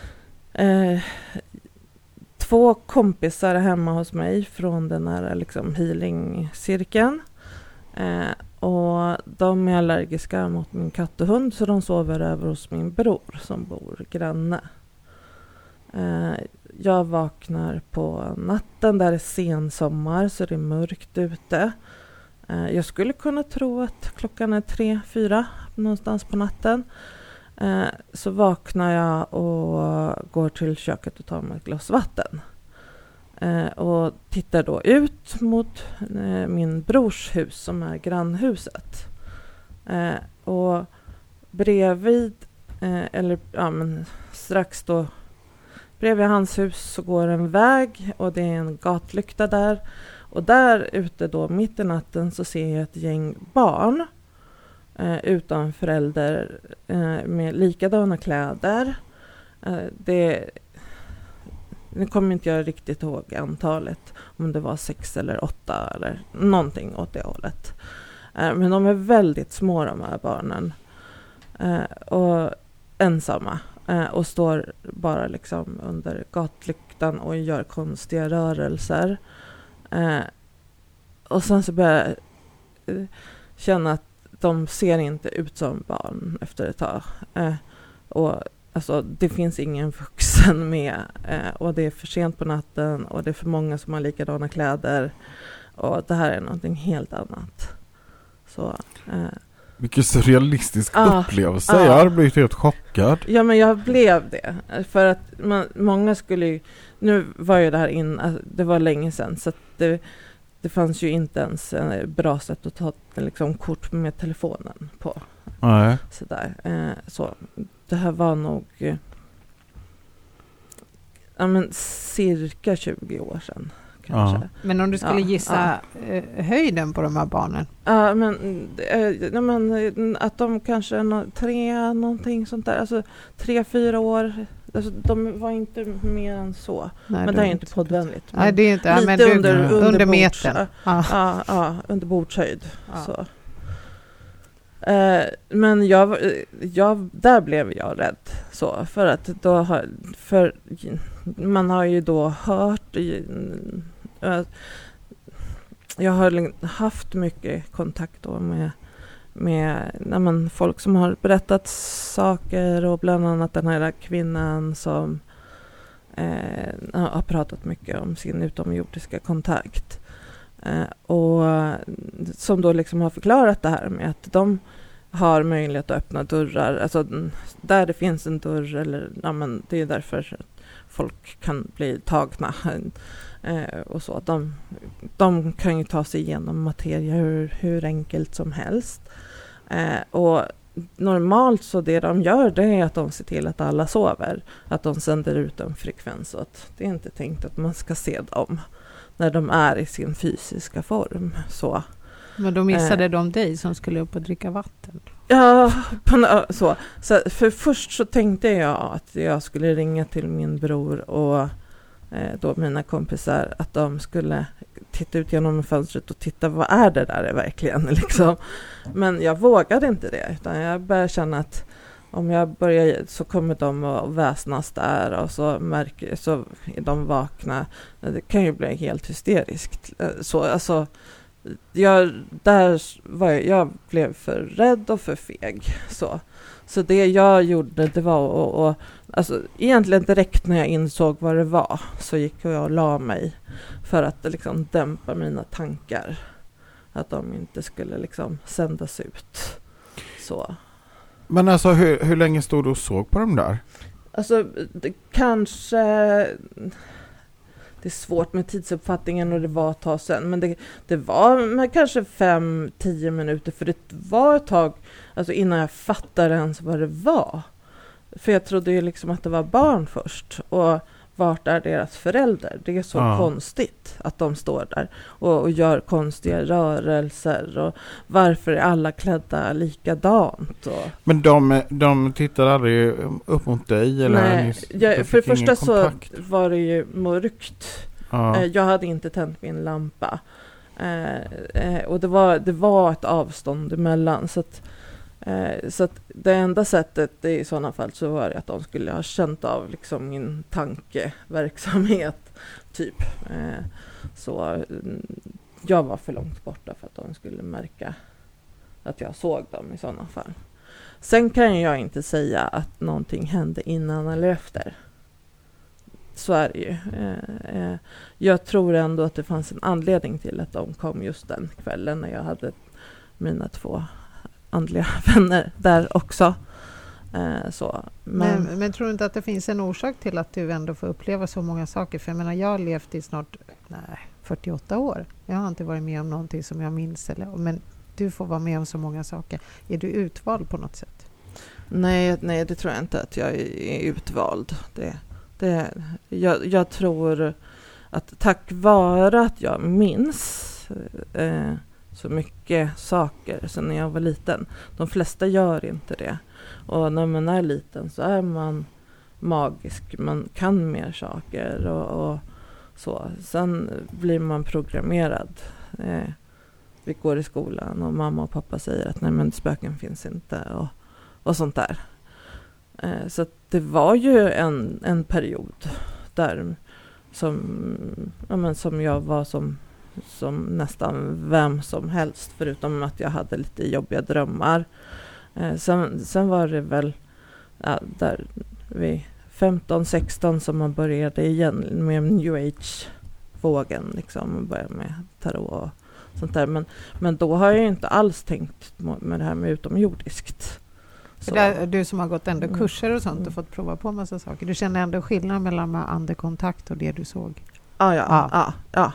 2 kompisar hemma hos mig från den här liksom healing-cirkeln. Och de är allergiska mot min katt och hund, så de sover över hos min bror som bor granne. Jag vaknar på natten, där är sensommar så det är mörkt ute. Jag skulle kunna tro att klockan är 3-4 någonstans på natten. Så vaknar jag och går till köket och tar mig ett glas vatten. Och tittar då ut mot min brors hus som är grannhuset. Och bredvid, strax då bredvid hans hus så går en väg och det är en gatlykta där. Och där ute då mitt i natten så ser jag ett gäng barn utan förälder med likadana kläder. Nu kommer inte jag riktigt ihåg antalet, om det var 6 eller 8 eller någonting åt det hållet. Men de är väldigt små, de här barnen. Och ensamma. Och står bara liksom under gatlyktan och gör konstiga rörelser. Och sen så börjar jag känna att de ser inte ut som barn efter ett tag. Och alltså, det finns ingen vuxen med. Och det är för sent på natten. Och det är för många som har likadana kläder. Och det här är någonting helt annat. Så... Vilken surrealistisk upplevelse. Jag hade blivit helt chockad. Ja, men jag blev det. För att många skulle ju... Nu var ju det här det var länge sedan. Så att det fanns ju inte ens en bra sätt att ta liksom, kort med telefonen på. Nej. Sådär. Så det här var nog... cirka 20 år sedan. Kanske. Men om du skulle gissa höjden på de här barnen? Att de kanske 3 någonting sånt där. Alltså 3-4 år. Alltså, de var inte mer än så. Nej, men det är inte poddvänligt. Nej, det är inte. Lite under metern. Under bordshöjd. Så. Men där blev jag rädd. Så, för att man har ju då hört... Jag har haft mycket kontakt då med folk som har berättat saker, och bland annat den här kvinnan som har pratat mycket om sin utomjordiska kontakt, och som då liksom har förklarat det här med att de har möjlighet att öppna dörrar, alltså där det finns en dörr, eller det är därför folk kan bli tagna. Och så. De kan ju ta sig igenom materia hur enkelt som helst. Och normalt så det de gör, det är att de ser till att alla sover. Att de sänder ut en frekvens. Så att det är inte tänkt att man ska se dem när de är i sin fysiska form. Så. Men då missade de dig som skulle upp och dricka vatten? Ja, så för först så tänkte jag att jag skulle ringa till min bror och då mina kompisar, att de skulle titta ut genom fönstret och titta, vad är det där verkligen liksom. Men jag vågade inte det, utan jag började känna att om jag börjar så kommer de att väsnas där, och så är de vakna. Det kan ju bli helt hysteriskt. Så alltså jag blev för rädd och för feg. Så det jag gjorde, det var att alltså, egentligen direkt när jag insåg vad det var, så gick jag och la mig för att liksom dämpa mina tankar. Att de inte skulle liksom sändas ut. Så. Men alltså hur länge stod du och såg på dem där? Alltså kanske... Det är svårt med tidsuppfattningen, och det var ett tag sedan. Men det var kanske 5-10 minuter. För det var ett tag alltså innan jag fattade ens vad det var. För jag trodde ju liksom att det var barn först. Och vart är deras föräldrar? Det är så konstigt att de står där och gör konstiga rörelser. Och varför är alla klädda likadant? Men de tittar aldrig upp mot dig? Eller? Nej, för det första så var det ju mörkt. Jag hade inte tänt min lampa. Och det var ett avstånd emellan. Så att det enda sättet i sådana fall så var det att de skulle ha känt av liksom min tankeverksamhet typ. Så jag var för långt borta för att de skulle märka att jag såg dem i sådana fall. Sen kan jag inte säga att någonting hände innan eller efter. Så är det ju. Jag tror ändå att det fanns en anledning till att de kom just den kvällen när jag hade mina 2 andliga vänner där också. Men tror du inte att det finns en orsak till att du ändå får uppleva så många saker? För jag menar, jag har levt i snart 48 år. Jag har inte varit med om någonting som jag minns. Men du får vara med om så många saker. Är du utvald på något sätt? Nej, det tror jag inte att jag är utvald. Jag tror att tack vare att jag minns så mycket saker sen när jag var liten. De flesta gör inte det. Och när man är liten så är man magisk. Man kan mer saker och så. Sen blir man programmerad. Vi går i skolan och mamma och pappa säger att nej, men spöken finns inte och sånt där. Så att det var ju en period där som jag var som nästan vem som helst, förutom att jag hade lite jobbiga drömmar. Sen var det väl där vid 15-16 som man började igen med new age-vågen, liksom, och började med tarot och sånt där. Men då har jag inte alls tänkt med det här med utomjordiskt. Du som har gått ändå kurser och sånt och fått prova på massa saker. Du känner ändå skillnad mellan med andekontakt och det du såg? Ja.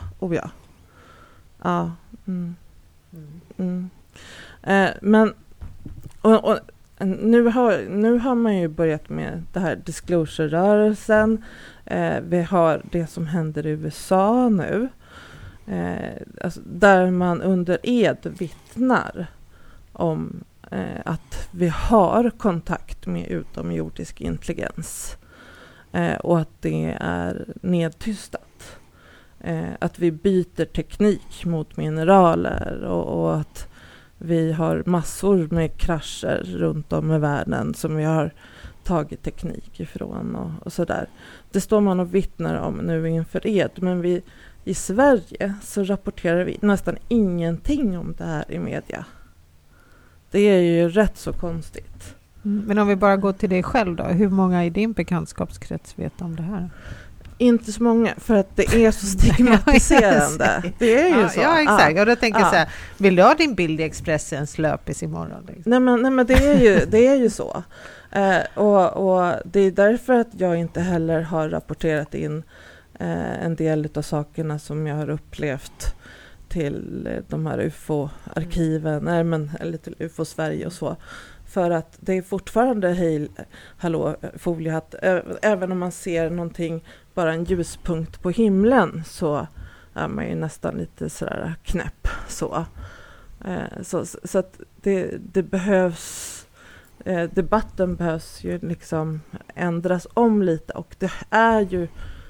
Men och nu har man ju börjat med det här disclosure-rörelsen. Vi har det som händer i USA nu. Alltså där man under ed vittnar om att vi har kontakt med utomjordisk intelligens. Och att det är nedtystat. Att vi byter teknik mot mineraler och att vi har massor med krascher runt om i världen som vi har tagit teknik ifrån och sådär. Det står man och vittnar om nu inför ed, men vi i Sverige så rapporterar vi nästan ingenting om det här i media. Det är ju rätt så konstigt. Men om vi bara går till dig själv då, hur många i din bekantskapskrets vet om det här? Inte så många, för att det är så stigmatiserande. Det är ju så. Ja, exakt. Och då tänker jag så här, vill du ha din bild i Expressens löpis imorgon? Liksom? Nej, men det är ju så. Och det är därför att jag inte heller har rapporterat in en del av sakerna som jag har upplevt till de här UFO-arkiven, eller till UFO-Sverige och så. För att det är fortfarande foliehatt. Även om man ser någonting, bara en ljuspunkt på himlen, så är man ju nästan lite sådär knäpp. Så att det behövs, debatten behövs ju liksom ändras om lite. Och det är ju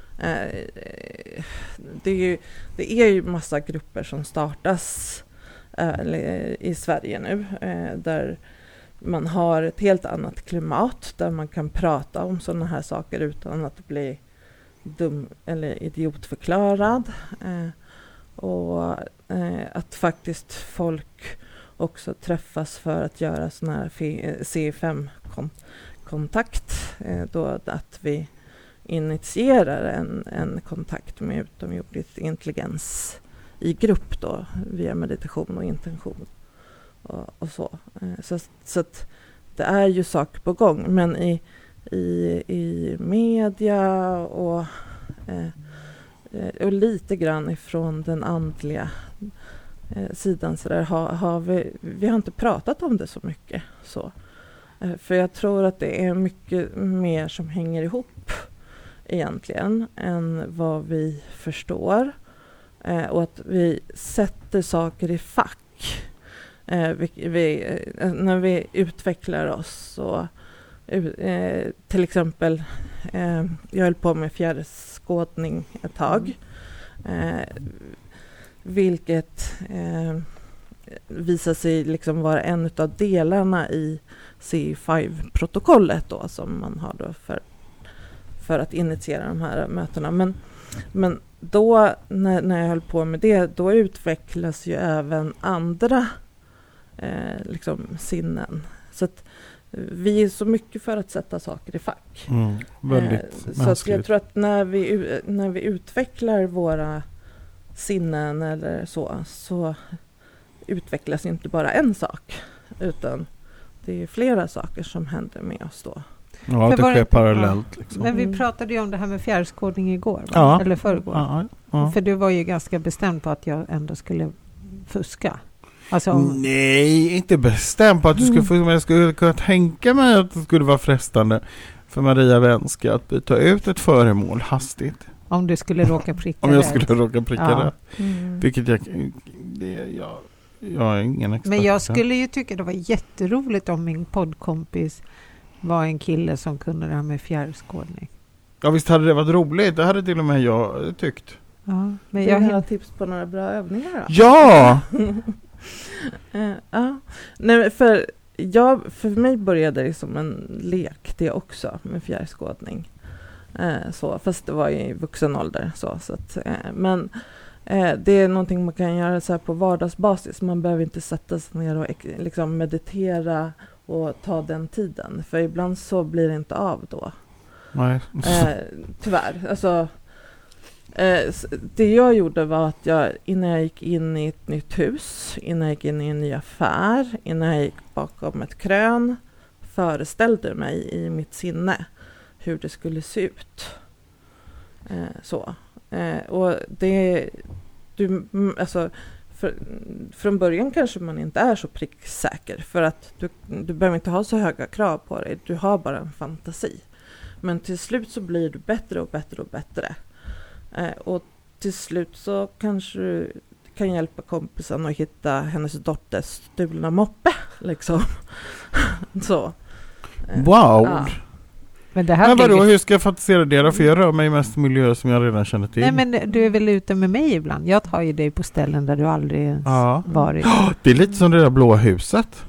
det är ju massa grupper som startas i Sverige nu, där man har ett helt annat klimat, där man kan prata om sådana här saker utan att bli dum eller idiotförklarad. Och att faktiskt folk också träffas för att göra sådana här C5-kontakt, då att vi initierar en kontakt med utomjordisk intelligens i grupp då, via meditation och intention och så. Så att det är ju saker på gång, men i media och lite grann ifrån den andliga sidan så där har vi har inte pratat om det så mycket så. För jag tror att det är mycket mer som hänger ihop egentligen än vad vi förstår, och att vi sätter saker i fack. När vi utvecklar oss och till exempel jag höll på med fjärrskådning ett tag, vilket visar sig liksom vara en av delarna i C5-protokollet då, som man har då för att initiera de här mötena. Men då när jag höll på med det, då utvecklas ju även andra liksom sinnen. Så att vi är så mycket för att sätta saker i fack. Så att jag tror att när vi utvecklar våra sinnen eller så utvecklas inte bara en sak, utan det är flera saker som händer med oss då. Ja, det sker parallellt. Liksom. Men vi pratade ju om det här med fjärrskådning igår, va? Ja. Eller förrgår. Ja. För du var ju ganska bestämd på att jag ändå skulle fuska. Alltså, Nej, inte bestämd på att du skulle fuska, men jag skulle kunna tänka mig att det skulle vara frestande för Maria Wenska att byta ut ett föremål hastigt. Om du skulle råka pricka Om jag rätt. skulle råka pricka rätt. Mm. Vilket jag är ingen expert. Men jag skulle ju tycka det var jätteroligt om min poddkompis var en kille som kunde det här med fjärrskådning. Ja, visst hade det varit roligt. Det hade till och med jag tyckt. Ja, men Jag har tips på några bra övningar då. Ja! Ja. Nej, för mig började det som en lek det också med fjärrskådning. Fast det var i vuxen ålder. Så att, men det är någonting man kan göra så här på vardagsbasis. Man behöver inte sätta sig ner och liksom meditera och ta den tiden. För ibland så blir det inte av då. Nej. Tyvärr. Alltså, det jag gjorde var att innan jag gick in i ett nytt hus, innan jag gick in i en ny affär, innan jag gick bakom ett krön, föreställde mig i mitt sinne hur det skulle se ut. Och det från början kanske man inte är så pricksäker, för att du behöver inte ha så höga krav på dig, du har bara en fantasi. Men till slut så blir du bättre och bättre och bättre. Och till slut så kanske du kan hjälpa kompisen att hitta hennes dotters stulna moppe. Liksom. Så. Wow! Ja. Men det här Men vadå, hur ska jag fantisera det då? För jag rör mig mest i miljöer som jag redan känner till. Nej, men du är väl ute med mig ibland. Jag tar ju dig på ställen där du aldrig ens varit. Det är lite som det där blåa huset.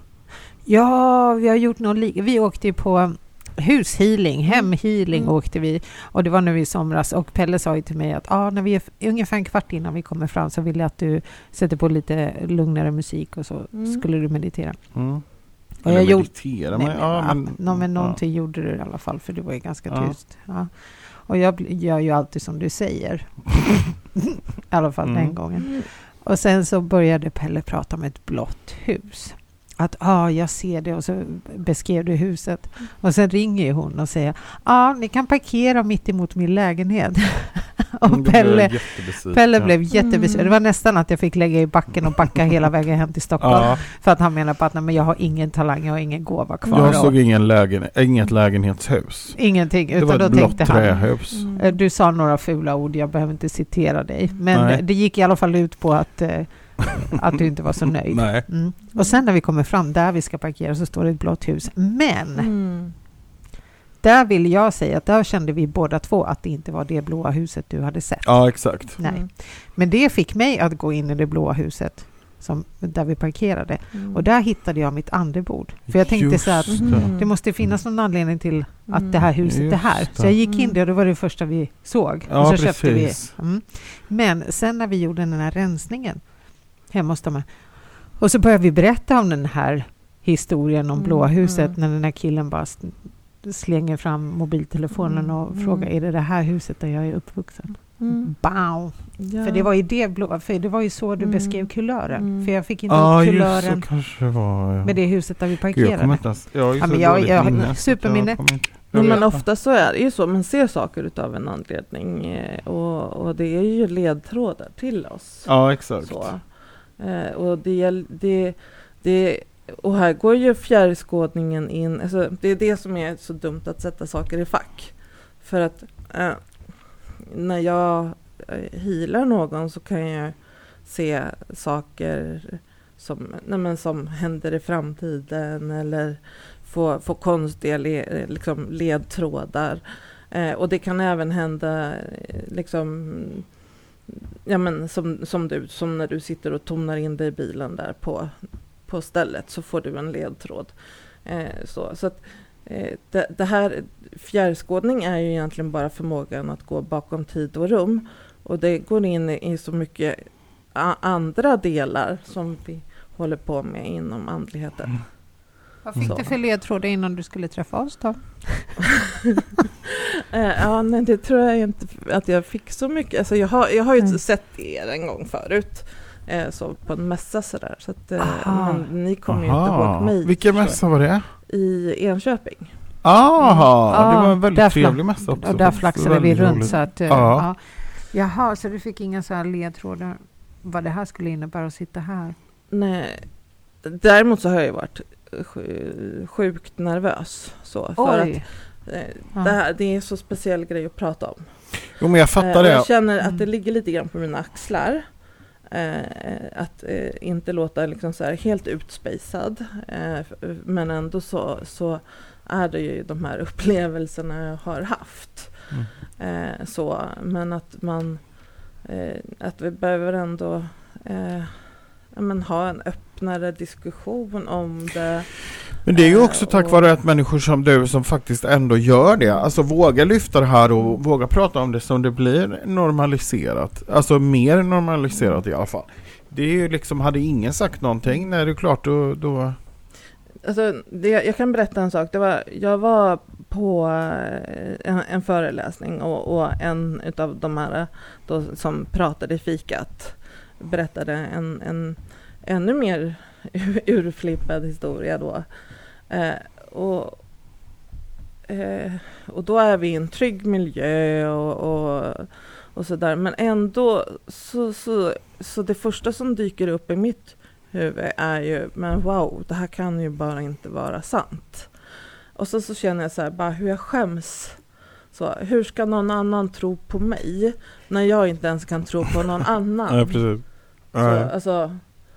Ja, vi har gjort något vi åkte ju på hushealing, hemhealing åkte vi. Och det var nu i somras. Och Pelle sa ju till mig att när vi är ungefär en kvart innan vi kommer fram så vill jag att du sätter på lite lugnare musik och så skulle du meditera. Och jag meditera någonting gjorde du i alla fall, för det var ju ganska tyst. Ja. Och jag gör ju alltid som du säger. I alla fall den gången. Och sen så började Pelle prata om ett blått hus. Att jag ser det, och så beskrev du huset. Och sen ringer hon och säger ni kan parkera mitt emot min lägenhet. Och Pelle blev jättebesviken. Det var nästan att jag fick lägga i backen och backa hela vägen hem till Stockholm. För att han menar på att men jag har ingen talang, jag har ingen gåva kvar. Jag såg inget lägenhetshus. Ingenting. Det var ett blått trähus. Du sa några fula ord, jag behöver inte citera dig. Men det gick i alla fall ut på att du inte var så nöjd. Nej. Och sen när vi kommer fram där vi ska parkera så står det ett blått hus. Men där vill jag säga att där kände vi båda två att det inte var det blåa huset du hade sett. Ja, exakt. Nej. Men det fick mig att gå in i det blåa huset där vi parkerade. Och där hittade jag mitt andebord. För jag tänkte så att det måste finnas någon anledning till att det här huset är här. Så jag gick in där och det var det första vi såg. Ja, och så precis. köpte vi. Men sen när vi gjorde den här rensningen hemma hos dem, och så började vi berätta om den här historien om blåa huset när den här killen bara slänger fram mobiltelefonen och frågar, är det här huset där jag är uppvuxen? Bow! Ja. För det var ju för det var ju så du beskrev kulören. För jag fick inte upp kulören just så kanske var, med det huset där vi parkerade. Jag superminne. Men ofta så är det ju så, man ser saker utav en anledning och det är ju ledtrådar till oss. Ja, exakt. Så. Och och här går ju fjärrskådningen in, alltså det är det som är så dumt, att sätta saker i fack. För att när jag healar någon så kan jag se saker som händer i framtiden, eller få konstiga ledtrådar. Och det kan även hända liksom, som när du sitter och tonar in dig i bilen där på stället, så får du en ledtråd. Så att det här fjärrskådning är ju egentligen bara förmågan att gå bakom tid och rum, och det går in i så mycket andra delar som vi håller på med inom andligheten. Vad fick du för ledtrådar innan du skulle träffa oss då? Nej, det tror jag inte att jag fick så mycket. Alltså jag har ju sett er en gång förut. så på en mässa sådär. Så att, men ni kommer ju inte ihåg mig. Vilken mässa var det? I Enköping. Det var en väldigt trevlig mässa också. Och där flaxade vi runt. Så att, Jaha, så du fick inga så här ledtrådar vad det här skulle innebära att sitta här? Nej, däremot så har jag ju varit sjukt nervös. Så, för att det är så speciell grej att prata om. Jo, men jag fattar det. Jag känner att det ligger lite grann på mina axlar. Att inte låta liksom så här helt utspejsad. Men ändå så är det ju de här upplevelserna jag har haft. Så, men att man att vi behöver ändå ha en öppnare diskussion om det. Men det är ju också tack vare att människor som du som faktiskt ändå gör det. Alltså våga lyfta det här och våga prata om det som det blir normaliserat. Alltså mer normaliserat i alla fall. Det är ju liksom, hade ingen sagt någonting, när det är klart då... Alltså, jag kan berätta en sak. Jag var på en föreläsning och en utav de här då, som pratade i fikat berättade en ännu mer urflippad historia då. Och då är vi i en trygg miljö och sådär. Men ändå så det första som dyker upp i mitt huvud är ju, men wow, det här kan ju bara inte vara sant. Och så känner jag så här, bara hur jag skäms. Så, hur ska någon annan tro på mig när jag inte ens kan tro på någon annan? Ja, precis. Så, alltså,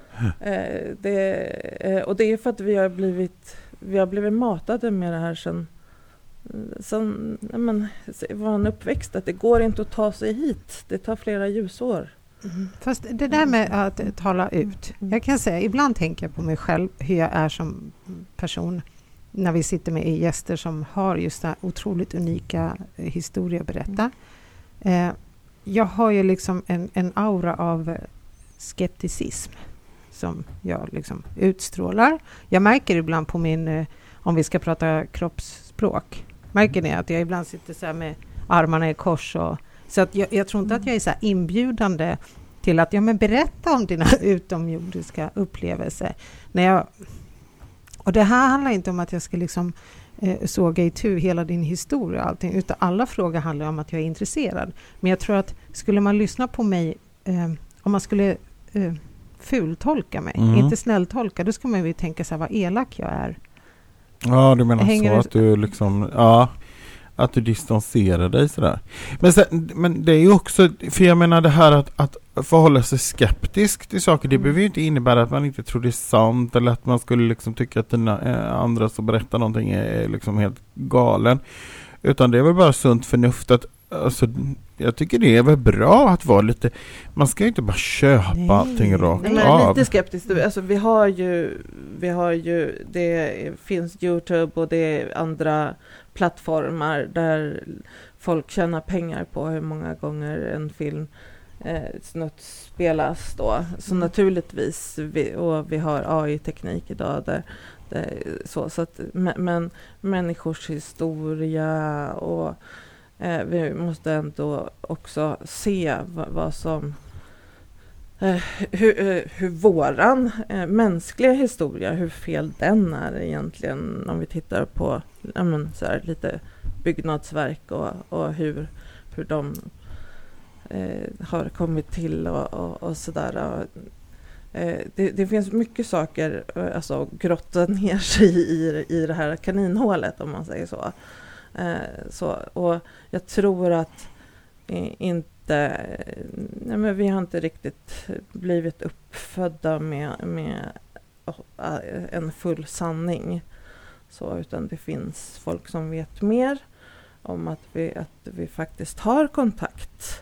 och det är för att vi har blivit matade med det här sen vår uppväxt, att det går inte att ta sig hit. Det tar flera ljusår. Fast det där med att tala ut. Jag kan säga, ibland tänker jag på mig själv hur jag är som person när vi sitter med gäster som har just det här otroligt unika historier att berätta. Jag har ju liksom en aura av skepticism som jag liksom utstrålar. Jag märker ibland på min, om vi ska prata kroppsspråk, märker ni att jag ibland sitter så här med armarna i kors och så att jag tror inte att jag är så här inbjudande till att berätta om dina utomjordiska upplevelser. Och det här handlar inte om att jag ska liksom såga itu hela din historia och allting, utan alla frågor handlar om att jag är intresserad. Men jag tror att skulle man lyssna på mig, om man skulle fultolka mig, inte snälltolka, då ska man ju tänka så här, vad elak jag är. Ja, du menar så att du liksom, att du distanserar dig sådär. Men det är ju också, för jag menar det här att förhålla sig skeptisk till saker, det behöver ju inte innebära att man inte tror det är sant eller att man skulle liksom tycka att den andra som berättar någonting är liksom helt galen. Utan det är väl bara sunt förnuft att, alltså, jag tycker det är väl bra att vara lite, man ska ju inte bara köpa allting rakt av. Lite skeptisk. Alltså vi har ju, det finns YouTube och det är andra plattformar där folk tjänar pengar på hur många gånger en film snutt spelas då. Så naturligtvis, vi har AI-teknik idag där så att, men människors historia och vi måste ändå också se vad som hur våran mänskliga historia, hur fel den är egentligen, om vi tittar på så här, lite byggnadsverk och hur de har kommit till och sådär. Det finns mycket saker, alltså grotta ner sig i det här kaninhålet, om man säger så. Och jag tror att vi har inte riktigt blivit uppfödda med en full sanning. Så, utan det finns folk som vet mer om att vi faktiskt har kontakt.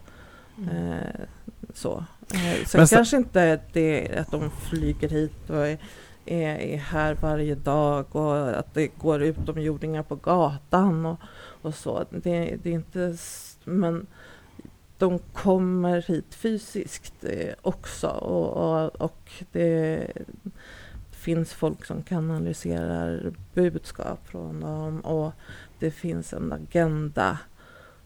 Sen kanske inte det att de flyger hit och är här varje dag och att det går utomjordingar på gatan och så. Det är inte, men de kommer hit fysiskt också och det finns folk som kanaliserar budskap från dem och det finns en agenda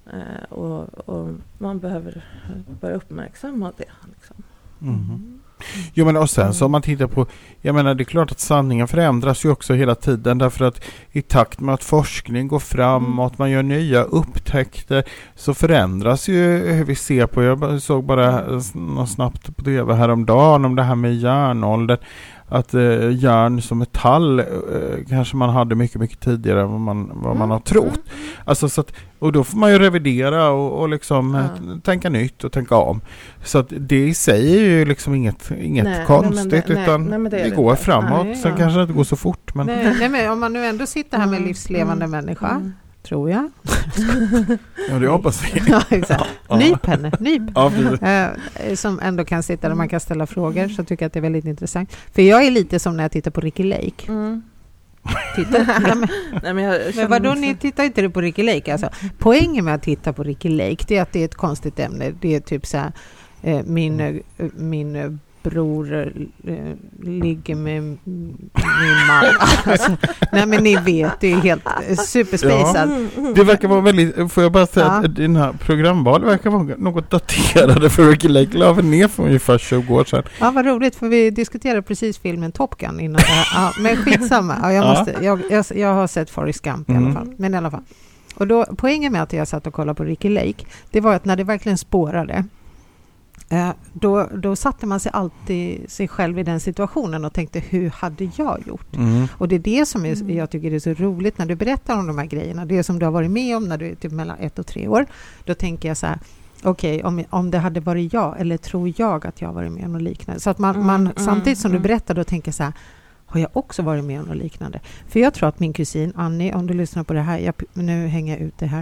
och man behöver börja uppmärksamma det. Liksom. Jo, men och sen så om man tittar på, jag menar det är klart att sanningen förändras ju också hela tiden, därför att i takt med att forskning går framåt, man gör nya upptäckter, så förändras ju hur vi ser på. Jag såg bara något snabbt på TV häromdagen om det här med järnåldern, att järn som metall kanske man hade mycket, mycket tidigare än vad man har trott. Alltså, så att, och då får man ju revidera och liksom tänka nytt och tänka om. Så att det i sig är ju liksom inget konstigt, utan det går framåt. Sen kanske det inte går så fort. Men... Nej, men om man nu ändå sitter här med livslevande människa, tror jag. Ja, det hoppas jag. Ja, exakt. Nyp henne, nyp. Ja, som ändå kan sitta där man kan ställa frågor, så tycker jag att det är väldigt intressant. För jag är lite som när jag tittar på Ricky Lake. Titta. Men vadå, ni tittar inte på Ricky Lake? Alltså, poängen med att titta på Ricky Lake, det är att det är ett konstigt ämne. Det är typ så här, min bror ligger med min man. Alltså, nej, men ni vet, det är helt superspejsat. Ja. Det verkar vara väldigt, får jag bara säga att den här programval verkar vara något daterade, för Ricky Lake la ner för ungefär 20 år sedan. Ja, vad roligt, för vi diskuterade precis filmen Top Gun innan det här. Ja, men skitsamma. Ja, jag har sett Forrest Gump i alla fall. Men i alla fall. Och då, poängen med att jag satt och kollade på Ricky Lake, det var att när det verkligen spårade, då satte man sig alltid sig själv i den situationen och tänkte, hur hade jag gjort? Och det är det som jag tycker är så roligt när du berättar om de här grejerna. Det som du har varit med om när du är typ mellan 1 och 3 år. Då tänker jag så här, okej, om det hade varit jag, eller tror jag att jag varit med om något liknande. Så att man samtidigt som du berättar, då tänker så här, har jag också varit med om något liknande? För jag tror att min kusin Annie, om du lyssnar på det här, nu hänger jag ut det här.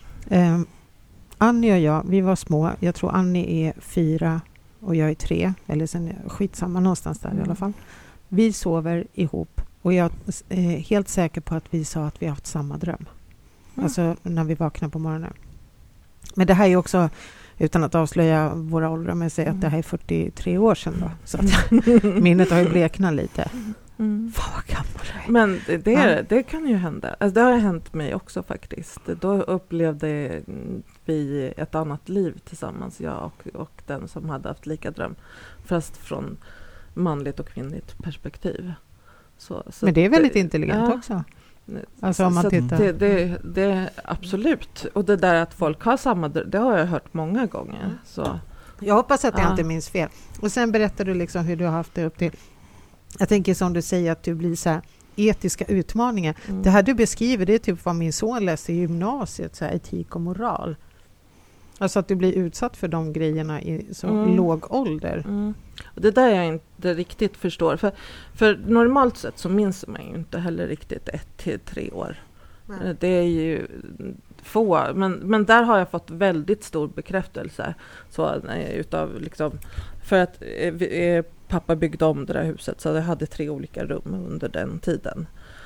Annie och jag, vi var små. Jag tror Annie är 4 och jag är 3. Eller sen skitsamma någonstans där i alla fall. Vi sover ihop. Och jag är helt säker på att vi sa att vi haft samma dröm. Alltså när vi vaknar på morgonen. Men det här är också, utan att avslöja våra åldrar, men säga att det här är 43 år sedan då. Så att minnet har ju bleknat lite. Fan vad gammal det är. Men det kan ju hända. Alltså, det har hänt mig också faktiskt. Då upplevde vi ett annat liv tillsammans, jag och den som hade haft lika dröm. Fast från manligt och kvinnligt perspektiv. Så men det är väldigt intelligent också. Alltså om man tittar. Det absolut. Och det där att folk har samma, det har jag hört många gånger. Så. Jag hoppas att jag inte minns fel. Och sen berättar du liksom hur du har haft det upp till. Jag tänker som du säger att du blir så här etiska utmaningar. Det här du beskriver, det är typ vad min son läste i gymnasiet, så här etik och moral. Alltså att du blir utsatt för de grejerna i så låg ålder. Och det där jag inte riktigt förstår. För normalt sett så minns man ju inte heller riktigt 1 till 3 år. Nej. Det är ju få. Men där har jag fått väldigt stor bekräftelse. Så, utav liksom, för att pappa byggde om det där huset, så jag hade 3 olika rum under den tiden.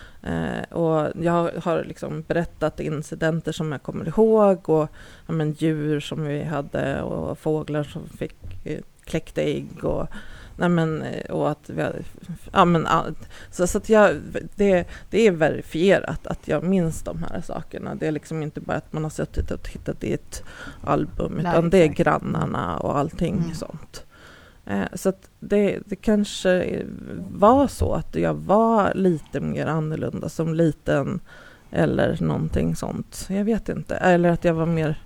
Och jag har liksom berättat incidenter som jag kommer ihåg, och djur som vi hade och fåglar som fick kläckta ägg och att vi hade, så att det är verifierat att jag minns de här sakerna. Det är liksom inte bara att man har suttit och tittat i ett album, utan det är grannarna och allting sånt. Så att det kanske var så att jag var lite mer annorlunda som liten eller någonting sånt. Jag vet inte. Eller att jag var mer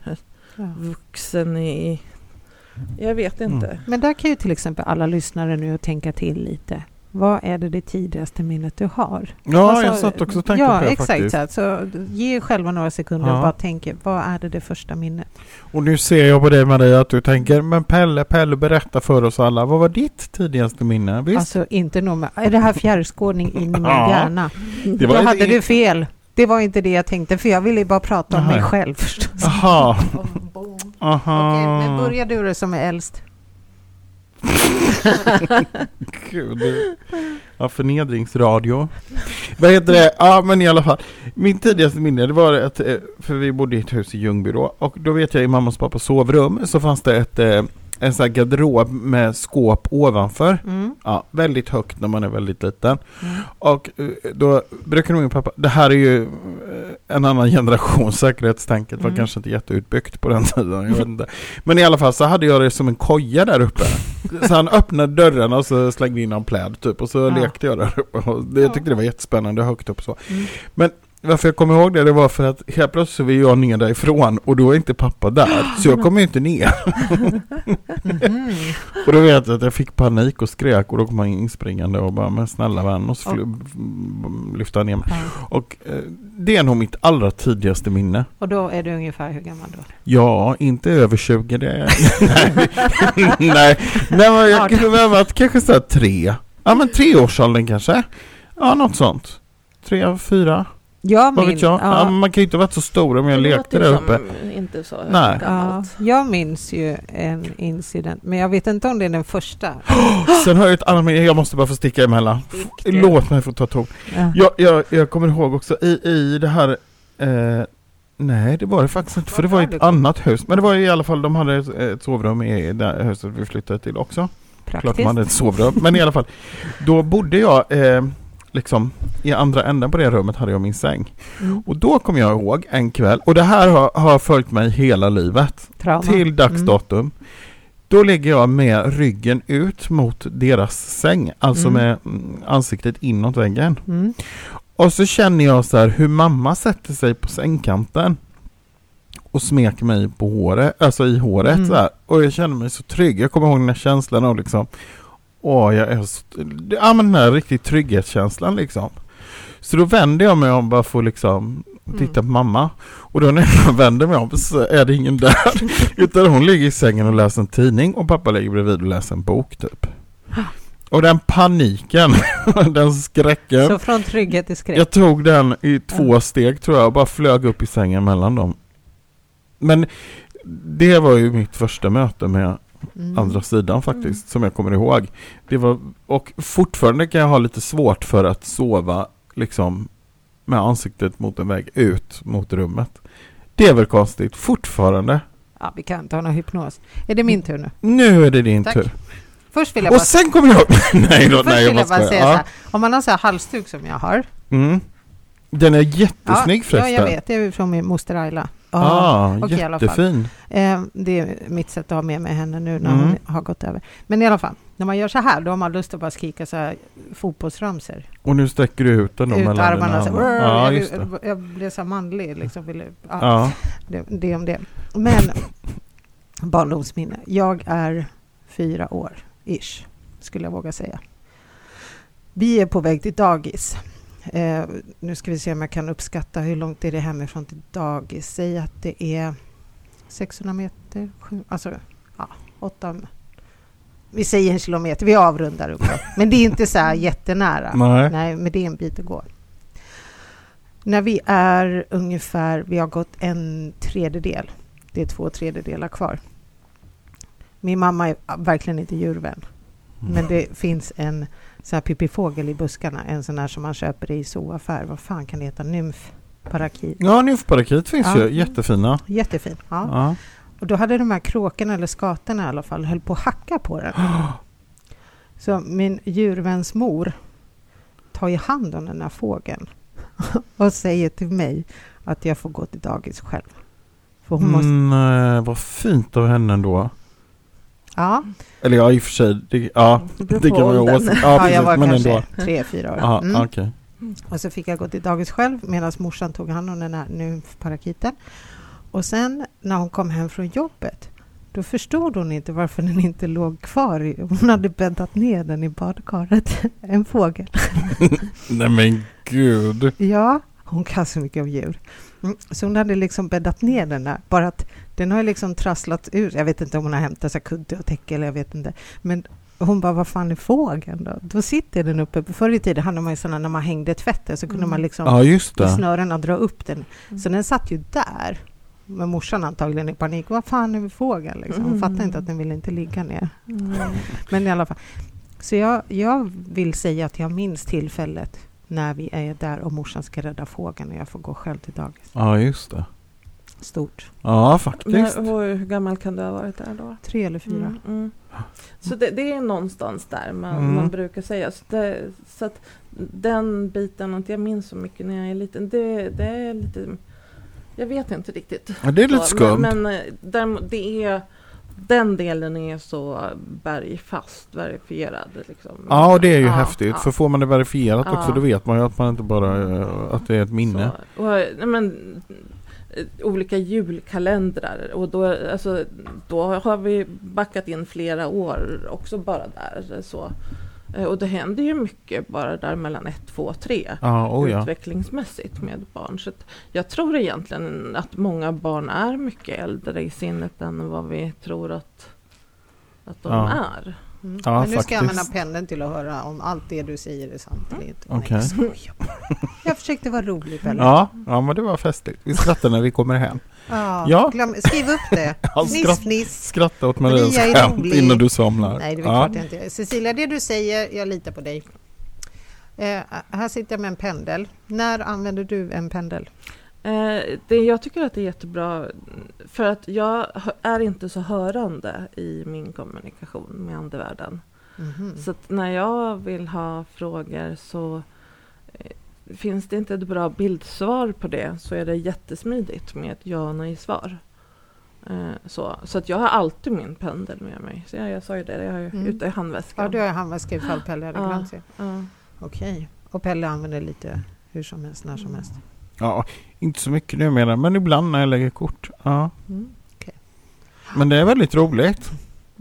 vuxen i... Jag vet inte. Men där kan ju till exempel alla lyssnare nu tänka till lite. Vad är det tidigaste minnet du har? Ja, alltså, jag satt också och tänkte på det exakt, faktiskt. Så ge själva några sekunder och bara tänka, vad är det första minnet? Och nu ser jag på dig, Maria, att du tänker, men Pelle, berätta för oss alla. Vad var ditt tidigaste minne? Visst? Alltså inte nog med, är det här fjärrskådning in i min hjärna? Då hade du fel. Det var inte det jag tänkte, för jag ville bara prata om mig själv förstås. Aha. Okej, men börjar du det som är äldst? Gud. Ja, förnedringsradio. Vad heter det? Ja, men i alla fall. Min tidigaste minne, det var att, för vi bodde i ett hus i Ljungby då, och då vet jag i mammas och pappas sovrum så fanns det en sån här garderob med skåp ovanför. Ja, väldigt högt när man är väldigt liten. Och då brukar min pappa, det här är ju en annan generation. Säkerhetstänket var kanske inte jätteutbyggt på den tiden. Jag vet inte. Men i alla fall så hade jag det som en koja där uppe. Så han öppnade dörren och så slängde in en pläd typ. Och så lekte jag där uppe. Och jag tyckte det var jättespännande, högt upp och så. Men varför jag kommer ihåg det var för att helt plötsligt så vill jag ner därifrån och då är inte pappa där. Så jag kommer ju inte ner. Och då vet jag att jag fick panik och skrek och då kom han inspringande och bara, men snälla vän, och så lyfte han ner mig. Och det är nog mitt allra tidigaste minne. Och då är du ungefär hur gammal då? Ja, inte över 20. Det är... nej, men jag kunde väl ha varit kanske så här 3. Ja, men 3-årsåldern kanske. Ja, något sånt. 3, 4. Ja, man kan ju inte ha varit så stor om jag lekte där uppe. Inte så jag minns ju en incident, men jag vet inte om det är den första. Sen har jag ett annat, jag måste bara få sticka emellan. Låt mig få ta tog. Jag kommer ihåg också i det här nej, det var det faktiskt inte, för det var ett annat hus. Men det var i alla fall, de hade ett sovrum i det huset vi flyttade till också. Praktiskt. Klart de hade ett sovrum, men i alla fall då bodde jag liksom i andra änden på det rummet hade jag min säng. Och då kom jag ihåg en kväll, och det här har följt mig hela livet. Trauma. Till dagsdatum. Då ligger jag med ryggen ut mot deras säng, alltså med ansiktet inåt väggen. Och så känner jag så här hur mamma sätter sig på sängkanten och smeker mig på håret, alltså i håret så här. Och jag känner mig så trygg. Jag kommer ihåg den här känslan av liksom, jag är så, men den här riktigt trygghetskänslan liksom. Så då vänder jag mig om bara för liksom titta på mamma. Och då när jag vänder mig om så är det ingen där. Utan hon ligger i sängen och läser en tidning och pappa ligger bredvid och läser en bok typ. Och den paniken, den skräcken. Så från trygghet till skräck. Jag tog den i 2 steg tror jag och bara flög upp i sängen mellan dem. Men det var ju mitt första möte med andra sidan faktiskt, som jag kommer ihåg. Det var, och fortfarande kan jag ha lite svårt för att sova liksom med ansiktet mot en vägg ut mot rummet. Det är väl konstigt, fortfarande. Ja, vi kan inte ha någon hypnos. Är det min tur nu? Nu är det din tur. Först vill jag bara... Och sen kommer jag... nej, jag bara säga så här. Om man har så här halsduk som jag har. Den är jättesnygg förresten. Ja, jag vet. Det är från min moster Ayla. Jättefin. Det är mitt sätt att ha med mig henne nu när hon har gått över. Men i alla fall, när man gör så här, då har man lust att bara skrika så här fotbollsramser. Och nu sträcker du ut den mellan armarna. Så, jag blev så manlig. Liksom, det om det. Men barndomsminne. Jag är 4 år, ish, skulle jag våga säga. Vi är på väg till dagis. Nu ska vi se om jag kan uppskatta hur långt är det hemifrån till dagis. Säg att det är 600 meter, 8. Vi säger 1 kilometer, vi avrundar upp. Men det är inte så här jättenära. Nej, men det är en bit att gå. När vi är ungefär, vi har gått 1/3. Det är 2/3 kvar. Min mamma är verkligen inte djurvän. Men det finns en så här pipifågel i buskarna. En sån här som man köper i zooaffär. Vad fan kan det heta? Nymfparakit. Ja, nymfparakit finns ju. Jättefina. Jättefin, ja. Och då hade de här kråkorna eller skatorna i alla fall höll på att hacka på den. Så min djurväns mor tar i hand om den här fågeln och säger till mig att jag får gå till dagis själv. För hon måste... vad fint av henne ändå. Ja. Eller ja, i och för sig. Det kan man ju åt. Ja, jag var kanske 3-4 år. Okay. Och så fick jag gå till dagis själv medan morsan tog hand om den här nymfparakiten. Och sen när hon kom hem från jobbet, då förstod hon inte varför den inte låg kvar. Hon hade bäddat ner den i badkaret. En fågel. Nej men gud. Ja, hon kan så mycket om djur. Så hon hade liksom bäddat ner den där. Bara att den har liksom trasslat ut. Jag vet inte om hon har hämtat sig kudde och täcke eller jag vet inte. Men hon bara, vad fan är fågeln då? Då sitter den uppe. Förr i tiden hade man ju sådana när man hängde tvättet så kunde man liksom med snörena dra upp den. Så den satt ju där. Men morsan antagligen i panik. Vad fan är fågeln? Liksom. Hon fattade inte att den ville inte ligga ner. Men i alla fall. Så jag vill säga att jag minns tillfället när vi är där och morsan ska rädda fågeln och jag får gå själv till dagis. Ja, just det. Stort. Ja, faktiskt. Hur gammal kan du ha varit där då? 3 eller 4. Så det är någonstans där man brukar säga. Så att den biten, att jag minns så mycket när jag är liten, det är lite, jag vet inte riktigt. Ja, det är lite skumt. Men det är, den delen är så bergfast, verifierad. Liksom. Ja, och det är ju häftigt. För får man det verifierat också, då vet man ju att man inte bara att det är ett minne. Så, och, men, olika julkalendrar, och då har vi backat in flera år också bara där. Så. Och det händer ju mycket bara där mellan 1, 2, 3 utvecklingsmässigt med barn. Så jag tror egentligen att många barn är mycket äldre i sinnet än vad vi tror att de är. Mm. Ja, men nu ska jag använda pendeln till att höra om allt det du säger är sant. Okay. Jag försökte vara rolig, Pelle. Ja, men det var festligt. Vi skrattar när vi kommer hem. Skriv upp det. Fniss. Skratta åt Marias skämt innan du somnar. Nej, det är klart jag inte. Cecilia, det du säger, jag litar på dig. Här sitter jag med en pendel. När använder du en pendel? Jag tycker att det är jättebra, för att jag är inte så hörande i min kommunikation med andevärlden. Så att när jag vill ha frågor så finns det inte ett bra bildsvar på det, så är det jättesmidigt med ett ja och nej-svar. Så att jag har alltid min pendel med mig. Så jag sa ju det, jag har ju ute i handväskan. Ja, du har handväska ifall Pelle hade glömt sig. Okej. Och Pelle använder lite hur som helst, när som helst. Ja, inte så mycket numera, men ibland när jag lägger kort. Ja. Okay. Men det är väldigt roligt.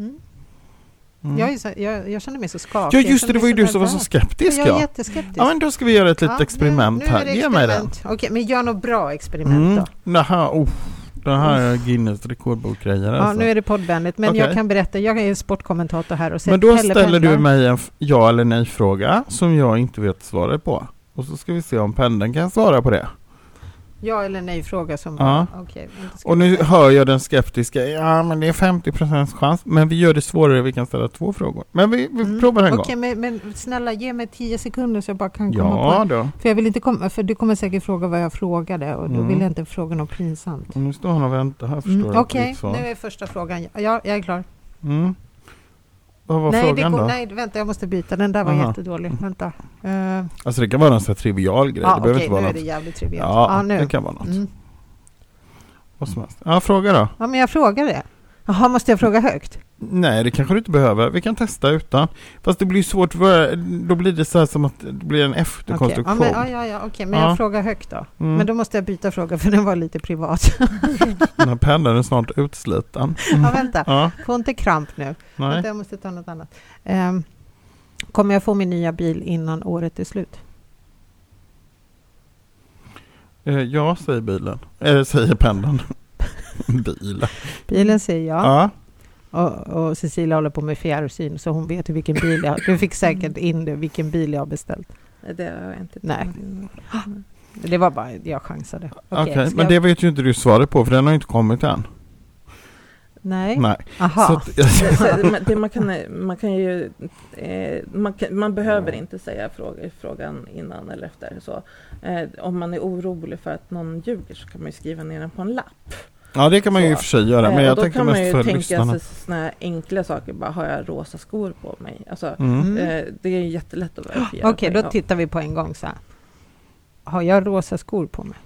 Jag känner mig så skakig. Ja, just det, det var ju du som var så skeptisk. Jag är jätteskeptisk. Ja, men då ska vi göra ett litet experiment här. Ge mig den. Okej, men gör något bra experiment då. Det här är Guinness rekordbokgrejer. Ja, nu är det poddvänligt, men jag kan berätta, jag är sportkommentator här och men då ställer du mig en ja eller nej fråga som jag inte vet svaret på. Och så ska vi se om pendeln kan svara på det. Ja eller nej fråga som... Ja. Okay, och nu hör jag den skeptiska. Ja, men det är 50% chans. Men vi gör det svårare. Vi kan ställa 2 frågor. Men vi provar en gång. Okej, men snälla ge mig 10 sekunder så jag bara kan komma på. Då. För jag vill inte komma... För du kommer säkert fråga vad jag frågade. Och då vill jag inte fråga något pinsamt. Och nu står han och väntar här, förstår du. Okej, nu är första frågan. Ja, jag är klar. Vad var frågan då? Nej, vänta, jag måste byta. Den där var jättedålig. Vänta. Alltså det kan vara en sån här trivial grej. Det behöver inte vara nu något. är det jävligt trivialt. Ja, nu. Det kan vara något. Vad som helst. Ja, fråga då. Ja, men jag frågar det. Jaha, måste jag fråga högt? Nej, det kanske du inte behöver. Vi kan testa utan. Fast det blir svårt. Då blir det så här som att det blir en efterkonstruktion. Okej. Men jag frågar högt då. Men då måste jag byta fråga för den var lite privat. Den här pendeln är snart utsliten. Ja, vänta. Få inte kramp nu. Nej. Vänta, jag måste ta något annat. Kommer jag få min nya bil innan året är slut? Ja, säger bilen. Säger pendeln. Bilen säger ja. Och Cecilia håller på med fjärrsyn så hon vet vilken bil jag har. Du fick säkert in det, vilken bil jag har beställt. Det har jag inte. Nej. Det var bara, jag chansade. Okej, men det vet ju inte du svaret på för den har inte kommit än. Nej. Aha. Man behöver inte säga frågan innan eller efter. Så, om man är orolig för att någon ljuger så kan man ju skriva ner den på en lapp. Ja, det kan man ju i och för sig göra. Men jag då tänker kan man mest ju för tänka lyssnarna. sig såna enkla saker. Bara, har jag rosa skor på mig? Alltså, det är jättelätt att verifiera. Okej, då tittar vi på en gång så här. Har jag rosa skor på mig?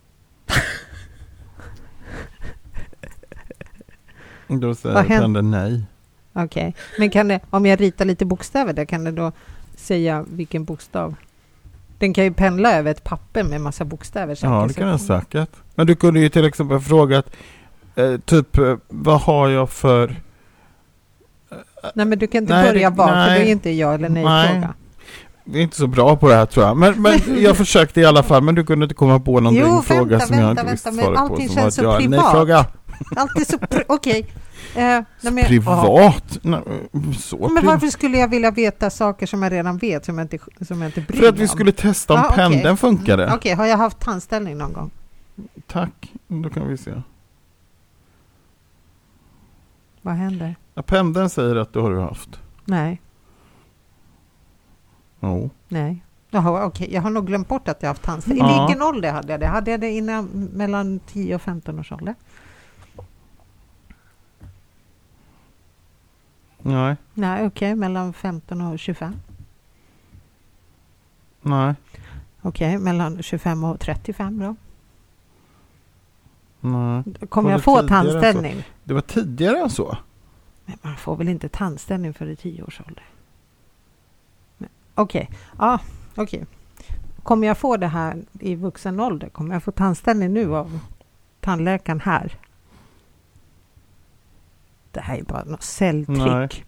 Då säger pendeln nej. Okej, men kan det, om jag ritar lite bokstäver där, kan det då säga vilken bokstav? Den kan ju pendla över ett papper med massa bokstäver. Ja, det kan den säkert. Men du kunde ju till exempel fråga vad har jag för... Nej, men du kan inte börja för det är inte ja eller nej-fråga. Vi är inte så bra på det här tror jag. Men jag försökte i alla fall. Men du kunde inte komma på någon fråga som jag inte visste svaret på. Allting känns så privat. Allt är så okej. Privat? Men varför skulle jag vilja veta saker som jag redan vet som jag inte bryr mig För att vi skulle testa om pendeln funkade. Okej, har jag haft tandställning någon gång? Tack, då kan vi se. Vad händer? Ja, pendeln säger att du har haft. Nej. Nej. Jaha, okej. Jag har nog glömt bort att jag har haft tandställning. I vilken ålder hade jag det? Hade jag det innan mellan 10 och 15 års ålder? Nej. Nej, okej. Mellan 15 och 25. Nej. Okej, mellan 25 och 35 då? Nej. Kommer jag få tandställning? Det var tidigare än så. Men man får väl inte tandställning för i 10 års ålder? Okej. Ja, okej. Kommer jag få det här i vuxen ålder? Kommer jag få tandställning nu av tandläkaren här? Det här är bara något celltrick.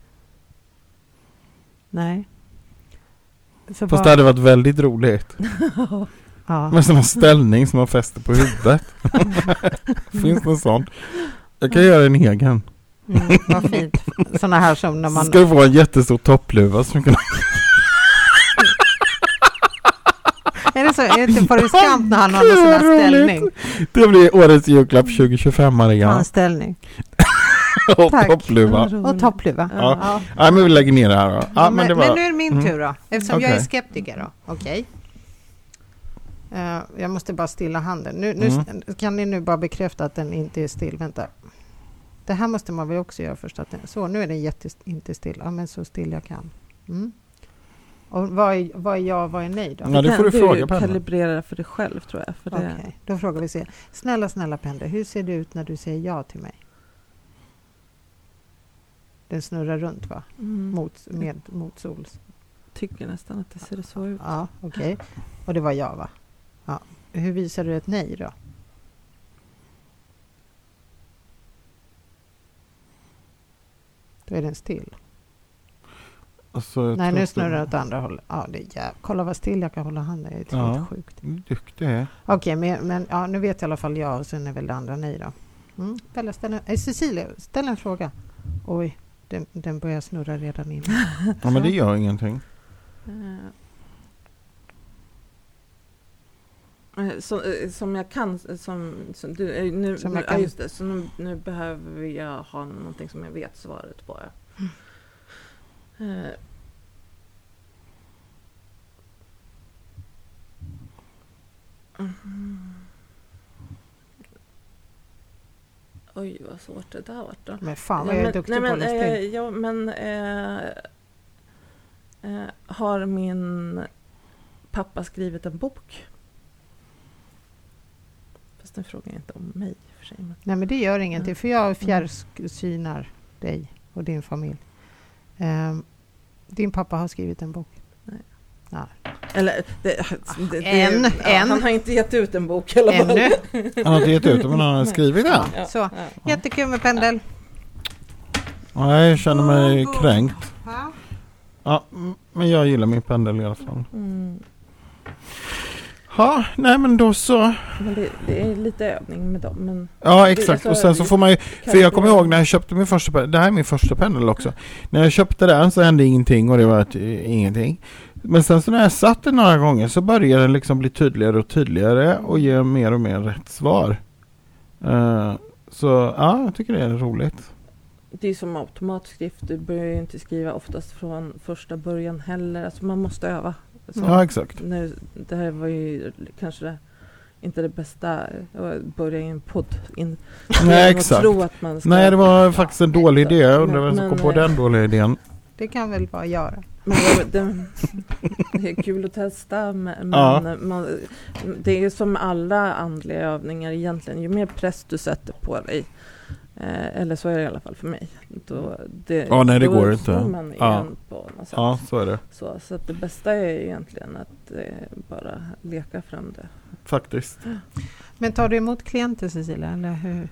Nej. Så fast det hade varit väldigt roligt. Ja. Med sån här ställning som man fäster på huvudet. Finns det sånt? Jag kan göra en egen. Vad fint. Såna här som när man... Ska du få en jättestor toppluva som kan... Är det så? Är det inte Forrest Gump när han har en sån här ställning? Det blir årets julklapp 2025, Maria. Tandställning. Och toppluva. Och toppluva. Ja. Ja, men vi lägger ner det här då. Ja, men nu är det min tur då. Eftersom jag är skeptiker då. Okej. Jag måste bara stilla handen. Nu kan ni nu bara bekräfta att den inte är still. Vänta. Det här måste man väl också göra först. Så, nu är den inte still. Ja, men så still jag kan. Och vad är ja, vad är nej då? Ja, det får du fråga Pelle. Kalibrera för dig själv, tror jag. Okej, då frågar vi se. Snälla Pelle, hur ser det ut när du säger ja till mig? Den snurrar runt, va? Mot sols. Tycker nästan att det ser så ut. Ja, okej. Och det var ja, va? Ja. Hur visar du ett nej då? Då är den still. Alltså, nej, nu snurrar åt andra hållet. Ja, det är kolla vad still jag kan hålla handen. Det är helt sjukt. Duktig. Okej, men ja, nu vet jag i alla fall ja, och sen är väl det andra nej då. Pelle, Cecilia, ställ en fråga. Oj, den börjar snurra redan innan. Ja, men det gör ingenting. Som jag kan, som du, nu, som jag kan. Just det, så nu behöver jag ha någonting som jag vet svaret på. Oj, vad svårt det där var då. Men fan, vad jag är duktig på det. Ja, men har min pappa skrivit en bok? Fast den frågar inte om mig för sig. Men... Nej, men det gör ingenting, för jag fjärrsynar dig och din familj. Din pappa har skrivit en bok. Nej. Ja. Eller han har inte gett ut en bok eller ännu. Han har inte gett ut, men han har skrivit den. Ja. Så, jättekul med pendel. Ja, jag känner mig kränkt. Ja, men jag gillar min pendel i alla fall. Ja, nej men då så. Men det är lite övning med dem. Men ja, exakt. Och sen så får man ju... För jag kommer ihåg när jag köpte min första pendel. Det här är min första pendel också. När jag köpte den så hände ingenting och det var ingenting. Men sen så när jag satt den några gånger så började den liksom bli tydligare och tydligare och ge mer och mer rätt svar. Så ja, jag tycker det är roligt. Det är som automatskrift. Du börjar ju inte skriva oftast från första början heller. Alltså man måste öva. Så ja, exakt. Nu, det här var ju kanske inte det bästa att börja i en podd. Nej, exakt. Tro att man ska, nej, det var faktiskt en dålig idé. Jag undrar vem som kom på den dåliga idén. Det kan väl bara göra. Men det är kul att testa. Men det är ju som alla andliga övningar egentligen. Ju mer press du sätter på dig, eller så är det i alla fall för mig. Det går inte. Man igen på något sätt. Ja, så är det. Så att det bästa är egentligen att bara leka fram det. Faktiskt. Men tar du emot klienter, Cecilia, eller hur?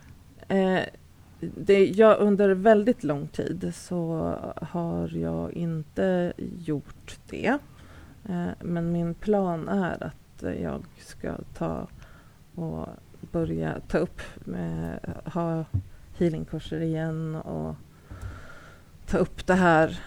Jag under väldigt lång tid så har jag inte gjort det. Men min plan är att jag ska börja ta upp ha healingkurser igen och ta upp det här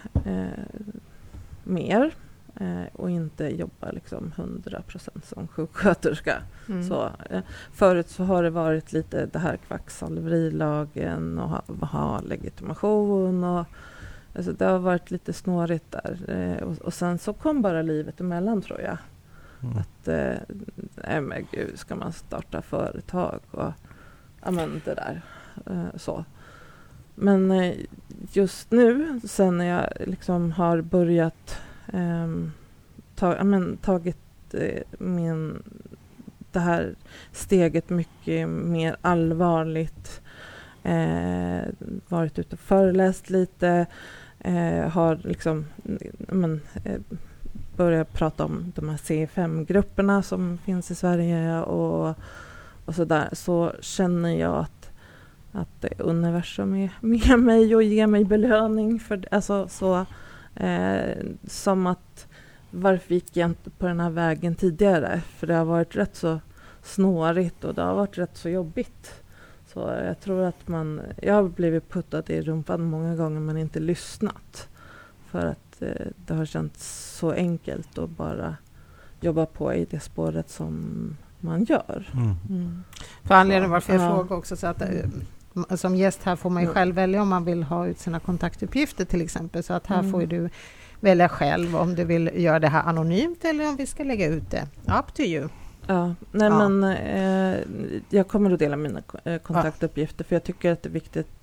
mer och inte jobba liksom 100% som sjuksköterska. Så, förut så har det varit lite det här kvacksalverilagen och ha legitimation och alltså det har varit lite snårigt där och sen så kom bara livet emellan, tror jag. Att men gud, ska man starta företag och men det där så. Men just nu sen när jag liksom har börjat tagit det här steget mycket mer allvarligt. Varit ute och föreläst lite. Har liksom börjat prata om de här C5-grupperna som finns i Sverige och sådär. Så känner jag att universum är med mig och ger mig belöning för alltså så som att varför gick jag inte på den här vägen tidigare? För det har varit rätt så snårigt och det har varit rätt så jobbigt. Så jag tror att jag har blivit puttad i rumpan många gånger men inte lyssnat. För att det har känts så enkelt att bara jobba på i det spåret som man gör. För anledningen varför jag frågar också så att som gäst här får man ju själv välja om man vill ha ut sina kontaktuppgifter till exempel. Så att här får du välja själv om du vill göra det här anonymt eller om vi ska lägga ut det. Up to you. Ja, men jag kommer att dela mina kontaktuppgifter för jag tycker att det är viktigt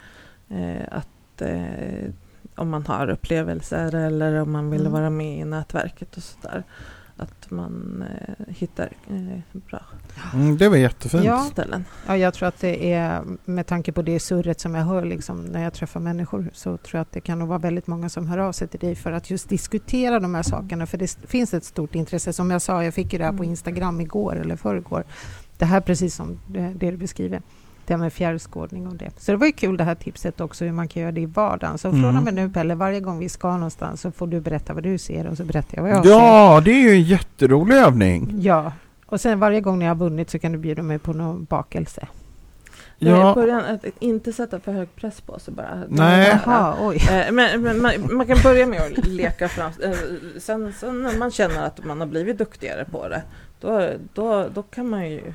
att om man har upplevelser eller om man vill vara med i nätverket och sådär att man hittar bra det var jättefint. ställen. Ja, jag tror att det är med tanke på det surret som jag hör liksom, när jag träffar människor så tror jag att det kan nog vara väldigt många som hör av sig till dig för att just diskutera de här sakerna för det finns ett stort intresse. Som jag sa, jag fick ju det här på Instagram igår eller förrgår. Det här precis som det du beskriver. Det med fjärrskådning och det. Så det var ju kul det här tipset också hur man kan göra det i vardagen. Så från och med nu Pelle, varje gång vi ska någonstans så får du berätta vad du ser och så berättar jag vad jag ser. Ja, det är ju en jätterolig övning. Ja, och sen varje gång ni har vunnit så kan du bjuda mig på någon bakelse. Ja. I början att inte sätta för hög press på sig bara. Nej. Aha, oj. Men man kan börja med att leka fram. Sen när man känner att man har blivit duktigare på det då kan man ju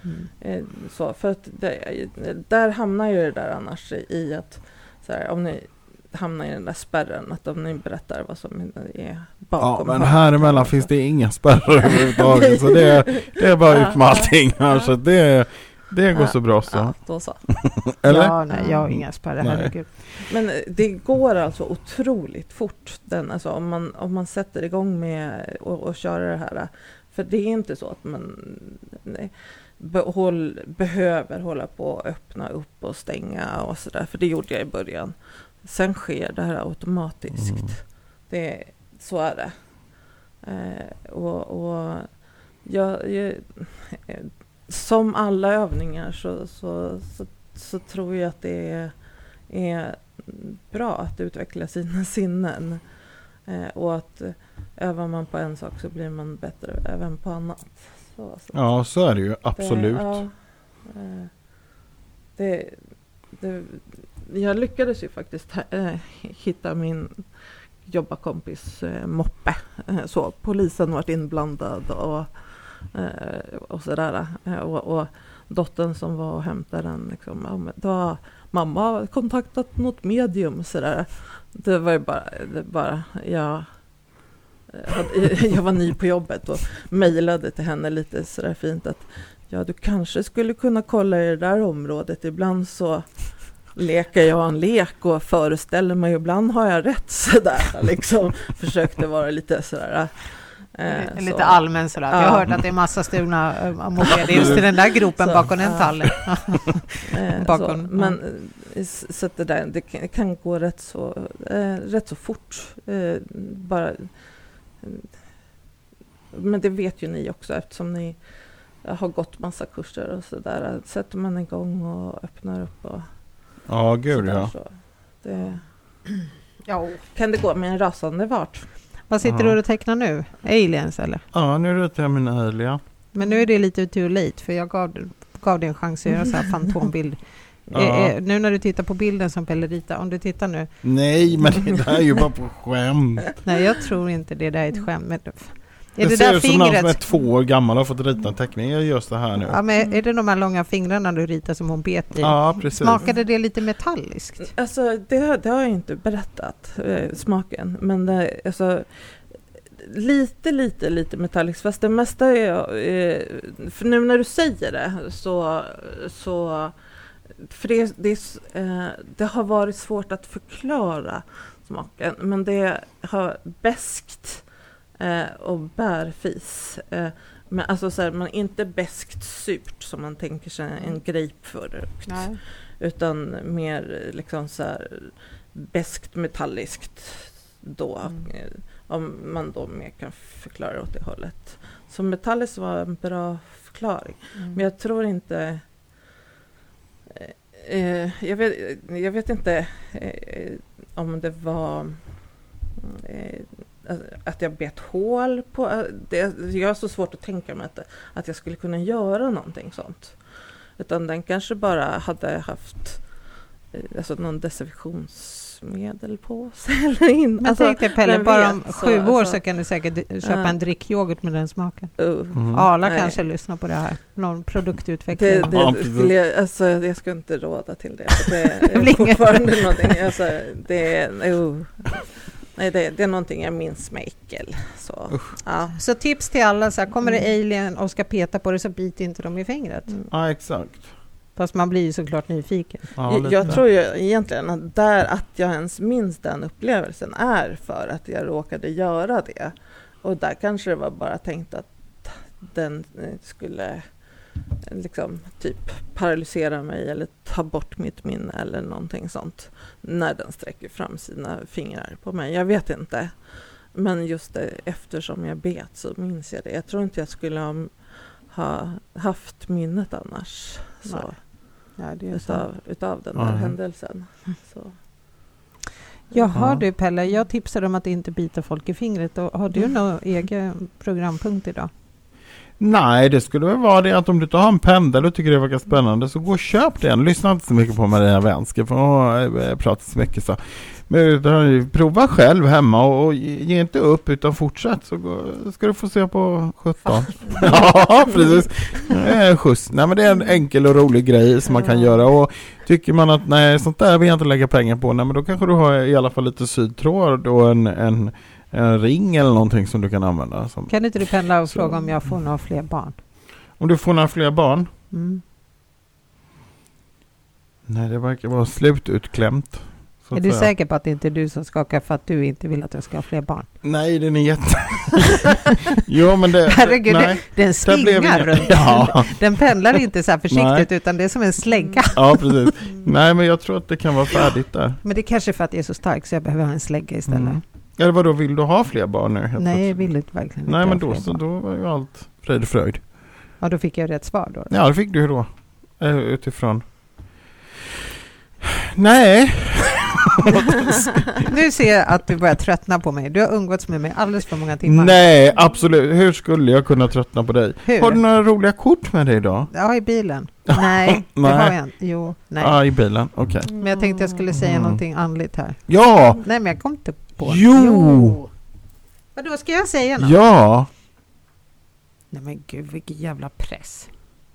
så för att där hamnar ju det där annars i att så här, om ni hamnar i den där spärren att om ni berättar vad som är bakom. Ja, men här emellan finns det inga spärrar överhuvudtaget så det är bara ut med allting här så det går så bra så. Ja, då så. Eller? Ja, nej, jag har inga spärrar, herregud. Men det går alltså otroligt fort alltså, om man sätter igång med och köra det här. För det är inte så att man behöver hålla på och öppna upp och stänga och sådär. För det gjorde jag i början. Sen sker det här automatiskt. Så är det. Och jag som alla övningar så tror jag att det är bra att utveckla sina sinnen. Och att övar man på en sak så blir man bättre även på annat. Ja, så är det ju. Absolut. Jag lyckades ju faktiskt hitta min jobbarkompis moppe. Så polisen varit inblandad och sådär. Och dottern som var och hämtade den liksom, då mamma har kontaktat något medium sådär. Det var ju bara jag var ny på jobbet och mejlade till henne lite sådär fint att du kanske skulle kunna kolla i det där området. Ibland så leker jag en lek och föreställer mig, ibland har jag rätt sådär liksom. Försökte vara lite sådär lite allmän sådär. Jag har hört att det är massa stulna mopeder just i den där gropen bakom en tall. Men så att det kan gå rätt så fort. Bara, men det vet ju ni också eftersom ni har gått massa kurser och sådär. Sätter man igång och öppnar upp och ja, gud ja. Så kan det gå med en rasande fart. Vad sitter du och tecknar nu? Aliens eller? Ja, nu ritar jag min alien. Men nu är det lite too late för jag gav dig en chans att göra så här fantombild. Nu när du tittar på bilden som Pelle ritar, om du tittar nu. Nej, men det här är ju bara på skämt. Nej, jag tror inte det där är ett skämt. Men det ser ut som någon som är 2 år gammal har fått rita en teckning. Jag gör det här nu. Ja, men är det de här långa fingrarna du ritar som hon bet i? Ja, precis. Smakade det lite metalliskt? Alltså, det har jag inte berättat, smaken. Men det, alltså, lite metalliskt. Fast det mesta är... för nu när du säger det så för det har varit svårt att förklara smaken. Men det har beskt och bärfis. Men alltså så här, man inte beskt surt som man tänker sig en grapefrukt. Nej. Utan mer liksom så här beskt metalliskt då. Om man då mer kan förklara åt det hållet. Så metalliskt var en bra förklaring. Men jag tror inte... jag vet inte om det var att jag bet hål på det. Jag har så svårt att tänka mig att jag skulle kunna göra någonting sånt. Utan den kanske bara hade haft alltså någon desinfektionsmedel på sig eller in. Men alltså, tänkte Pelle, bara om 7 år så kan du säkert köpa en drickyoghurt med den smaken. Arla kanske lyssnar på det här. Någon produktutveckling. Jag ska inte råda till det. För det är fortfarande någonting. Alltså, det är någonting jag minns med äckel. Så tips till alla, så här, kommer det alien och ska peta på det så bit inte dem i fingret. Ja, exakt. Fast man blir ju såklart nyfiken. Ja, jag tror ju egentligen att jag ens minns den upplevelsen är för att jag råkade göra det. Och där kanske det var bara tänkt att den skulle liksom typ paralysera mig eller ta bort mitt minne eller någonting sånt när den sträcker fram sina fingrar på mig. Jag vet inte. Men just det, eftersom jag bet så minns jag det. Jag tror inte jag skulle ha haft minnet annars. Så. Ja, det är utav den där händelsen. Så. Jaha du Pelle, jag tipsade om att inte bita folk i fingret. Och har du någon egen programpunkt idag? Nej, det skulle väl vara det att om du tar en pendel och tycker det verkar spännande så gå och köp den. Lyssna inte så mycket på Maria Wenske för hon pratar så mycket så. Men prova själv hemma och ge inte upp utan fortsätt så ska du få se på 17. Ja, precis. Skjuts. Nej, men det är en enkel och rolig grej som man kan göra och tycker man att nej, sånt där vill jag inte lägga pengar på. Nej, men då kanske du har i alla fall lite sydtråd och en ring eller någonting som du kan använda. Kan inte du pendla och fråga om jag får några fler barn? Om du får några fler barn? Nej, det verkar vara slututklämt. Är du säker på att det inte är du som skakar för att du inte vill att jag ska ha fler barn? Nej, den är Jo, men det... Herregud, nej, den svingar runt. Ja. Den pendlar inte så här försiktigt utan det är som en slägga. Ja, precis. Nej, men jag tror att det kan vara färdigt där. Men det är kanske för att jag är så stark så jag behöver ha en slägga istället. Ja, vadå, vill du ha fler barn nu? Nej, jag vill inte verkligen. Nej, men då var ju allt frid och fröjd. Ja, då fick jag rätt svar då. Ja, det fick du då. Utifrån. Nej. Nu ser jag att du börjar tröttna på mig. Du har umgåtts med mig alldeles för många timmar. Nej, absolut. Hur skulle jag kunna tröttna på dig? Hur? Har du några roliga kort med dig idag? Ja, i bilen. Nej, det har jag inte. Jo, nej. Ja, i bilen. Okej. Men jag tänkte jag skulle säga någonting andligt här. Ja! Nej, men jag kom inte på. Jo! Vadå, ska jag säga något? Ja! Nej, men gud, vilken jävla press.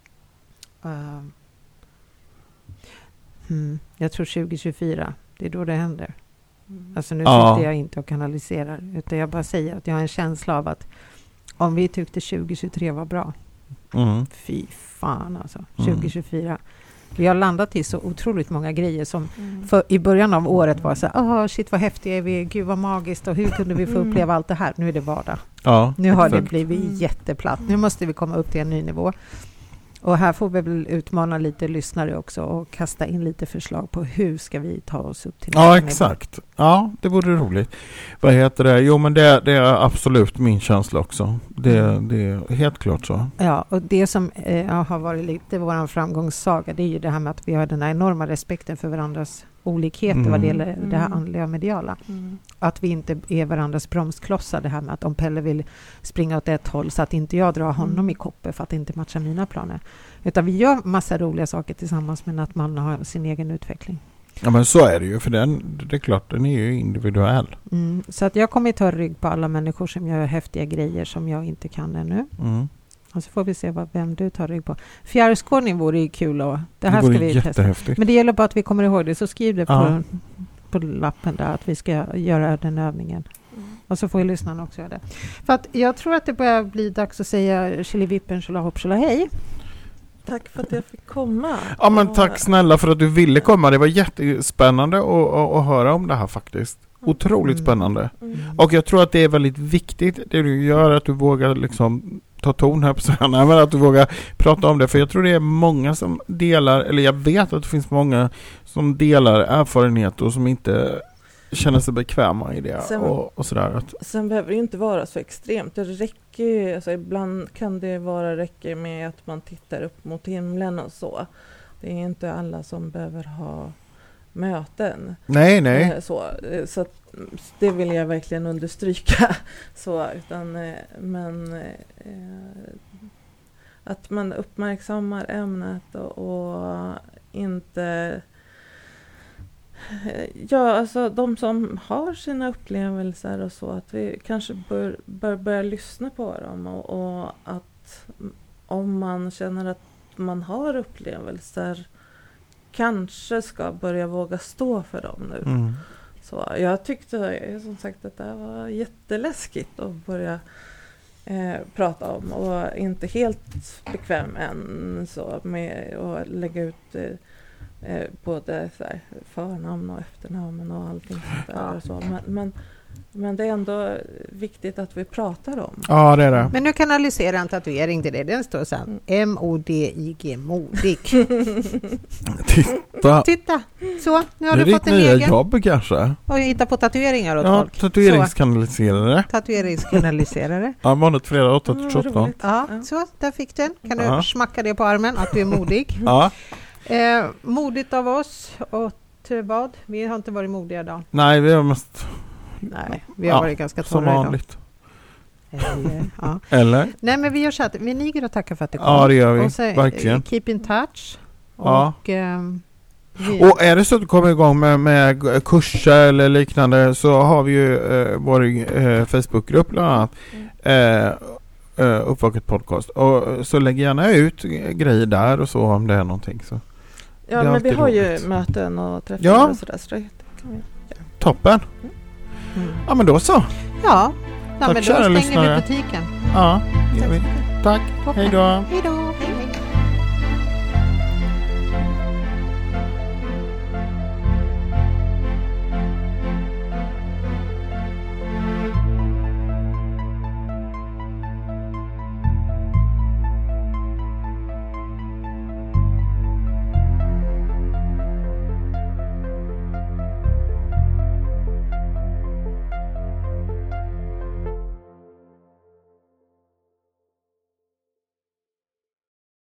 Jag tror 2024. Det är då det händer. Alltså nu sitter jag inte och kanaliserar. Utan jag bara säger att jag har en känsla av att om vi tyckte 2023 var bra. Fy fan alltså. 2024. Vi har landat i så otroligt många grejer som för i början av året var så här, shit vad häftiga är vi, gud vad magiskt och hur kunde vi få uppleva allt det här? Nu är det vardag. Ja, nu har det blivit jätteplatt. Nu måste vi komma upp till en ny nivå. Och här får vi väl utmana lite lyssnare också och kasta in lite förslag på hur ska vi ta oss upp till Ja, exakt. Ja, det vore roligt. Vad heter det? Jo, men det är absolut min känsla också. Det är helt klart så. Ja, och det som har varit lite vår framgångssaga, det är ju det här med att vi har den här enorma respekten för varandras olikheter vad det gäller det här andliga och mediala. Att vi inte är varandras bromsklossar, det här med att om Pelle vill springa åt ett håll så att inte jag drar honom i koppel för att inte matcha mina planer. Utan vi gör massa roliga saker tillsammans men att man har sin egen utveckling. Ja, men så är det ju, för det är klart, den är ju individuell. Så att jag kommer ta rygg på alla människor som gör häftiga grejer som jag inte kan ännu. Och så får vi se vem du tar rygg på. Fjärrskådning vore ju kul och det här ska vi testa. Men det gäller bara att vi kommer ihåg det, så skriv det på lappen där att vi ska göra den övningen. Och så får ju lyssnarna också göra det. För att jag tror att det börjar bli dags att säga chilivippen, cholahopp, hej. Tack för att jag fick komma. Ja, men tack snälla för att du ville komma. Det var jättespännande att höra om det här faktiskt. Otroligt spännande. Och jag tror att det är väldigt viktigt det du gör, att du vågar liksom ta ton här på sådana, men att du vågar prata om det. För jag tror det är många som delar, eller jag vet att det finns många som delar erfarenhet och som inte känner sig bekväma i det. Och sådär. Sen behöver det ju inte vara så extremt. Det räcker, alltså ibland kan det räcka med att man tittar upp mot himlen och så. Det är inte alla som behöver ha möten. Nej. Så att det vill jag verkligen understryka. Att man uppmärksammar ämnet och inte... Ja, alltså de som har sina upplevelser och så, att vi kanske bör börja lyssna på dem och att om man känner att man har upplevelser kanske ska börja våga stå för dem nu. Så jag tyckte som sagt att det var jätteläskigt att börja prata om och inte helt bekväm än så med att lägga ut både så här, förnamn och efternamn och allting sånt där och så. Men det är ändå viktigt att vi pratar om. Ja, det är det. Men nu kan analysera en tatuering till det. Den står så här, M-O-D-I-G, modig. Titta. Så, nu har du fått en egen. Det är ditt nya jobb kanske. Och hitta på tatueringar åt folk. Tatueringskanaliserare. Tatueringskanaliserare. Ja, vanligt fredag 8-17. Ja, så, där fick du den. Kan du smacka det på armen att du är modig. Ja. Modigt av oss och till vad? Vi har inte varit modiga idag. Nej, vi har mest... Nej, vi har varit ganska torra som vanligt. Idag. Eller? Nej, men vi gör så att vi niger och tackar för att du kom. Ja, det gör vi. Och så, verkligen. Keep in touch. Ja. Och är det så att du kommer igång med kurser eller liknande, så har vi ju vår Facebookgrupp bland annat. Uppvaket podcast. Och så lägg gärna ut grejer där och så om det är någonting. Så. Ja, men vi har ju möten och träffar och sådär. Så det kan vi göra. Toppen. Ja, men då så. Ja, men då stänger lyssnare. vi butiken. Ja, det gör vi. Tack. Hej då. Hej då.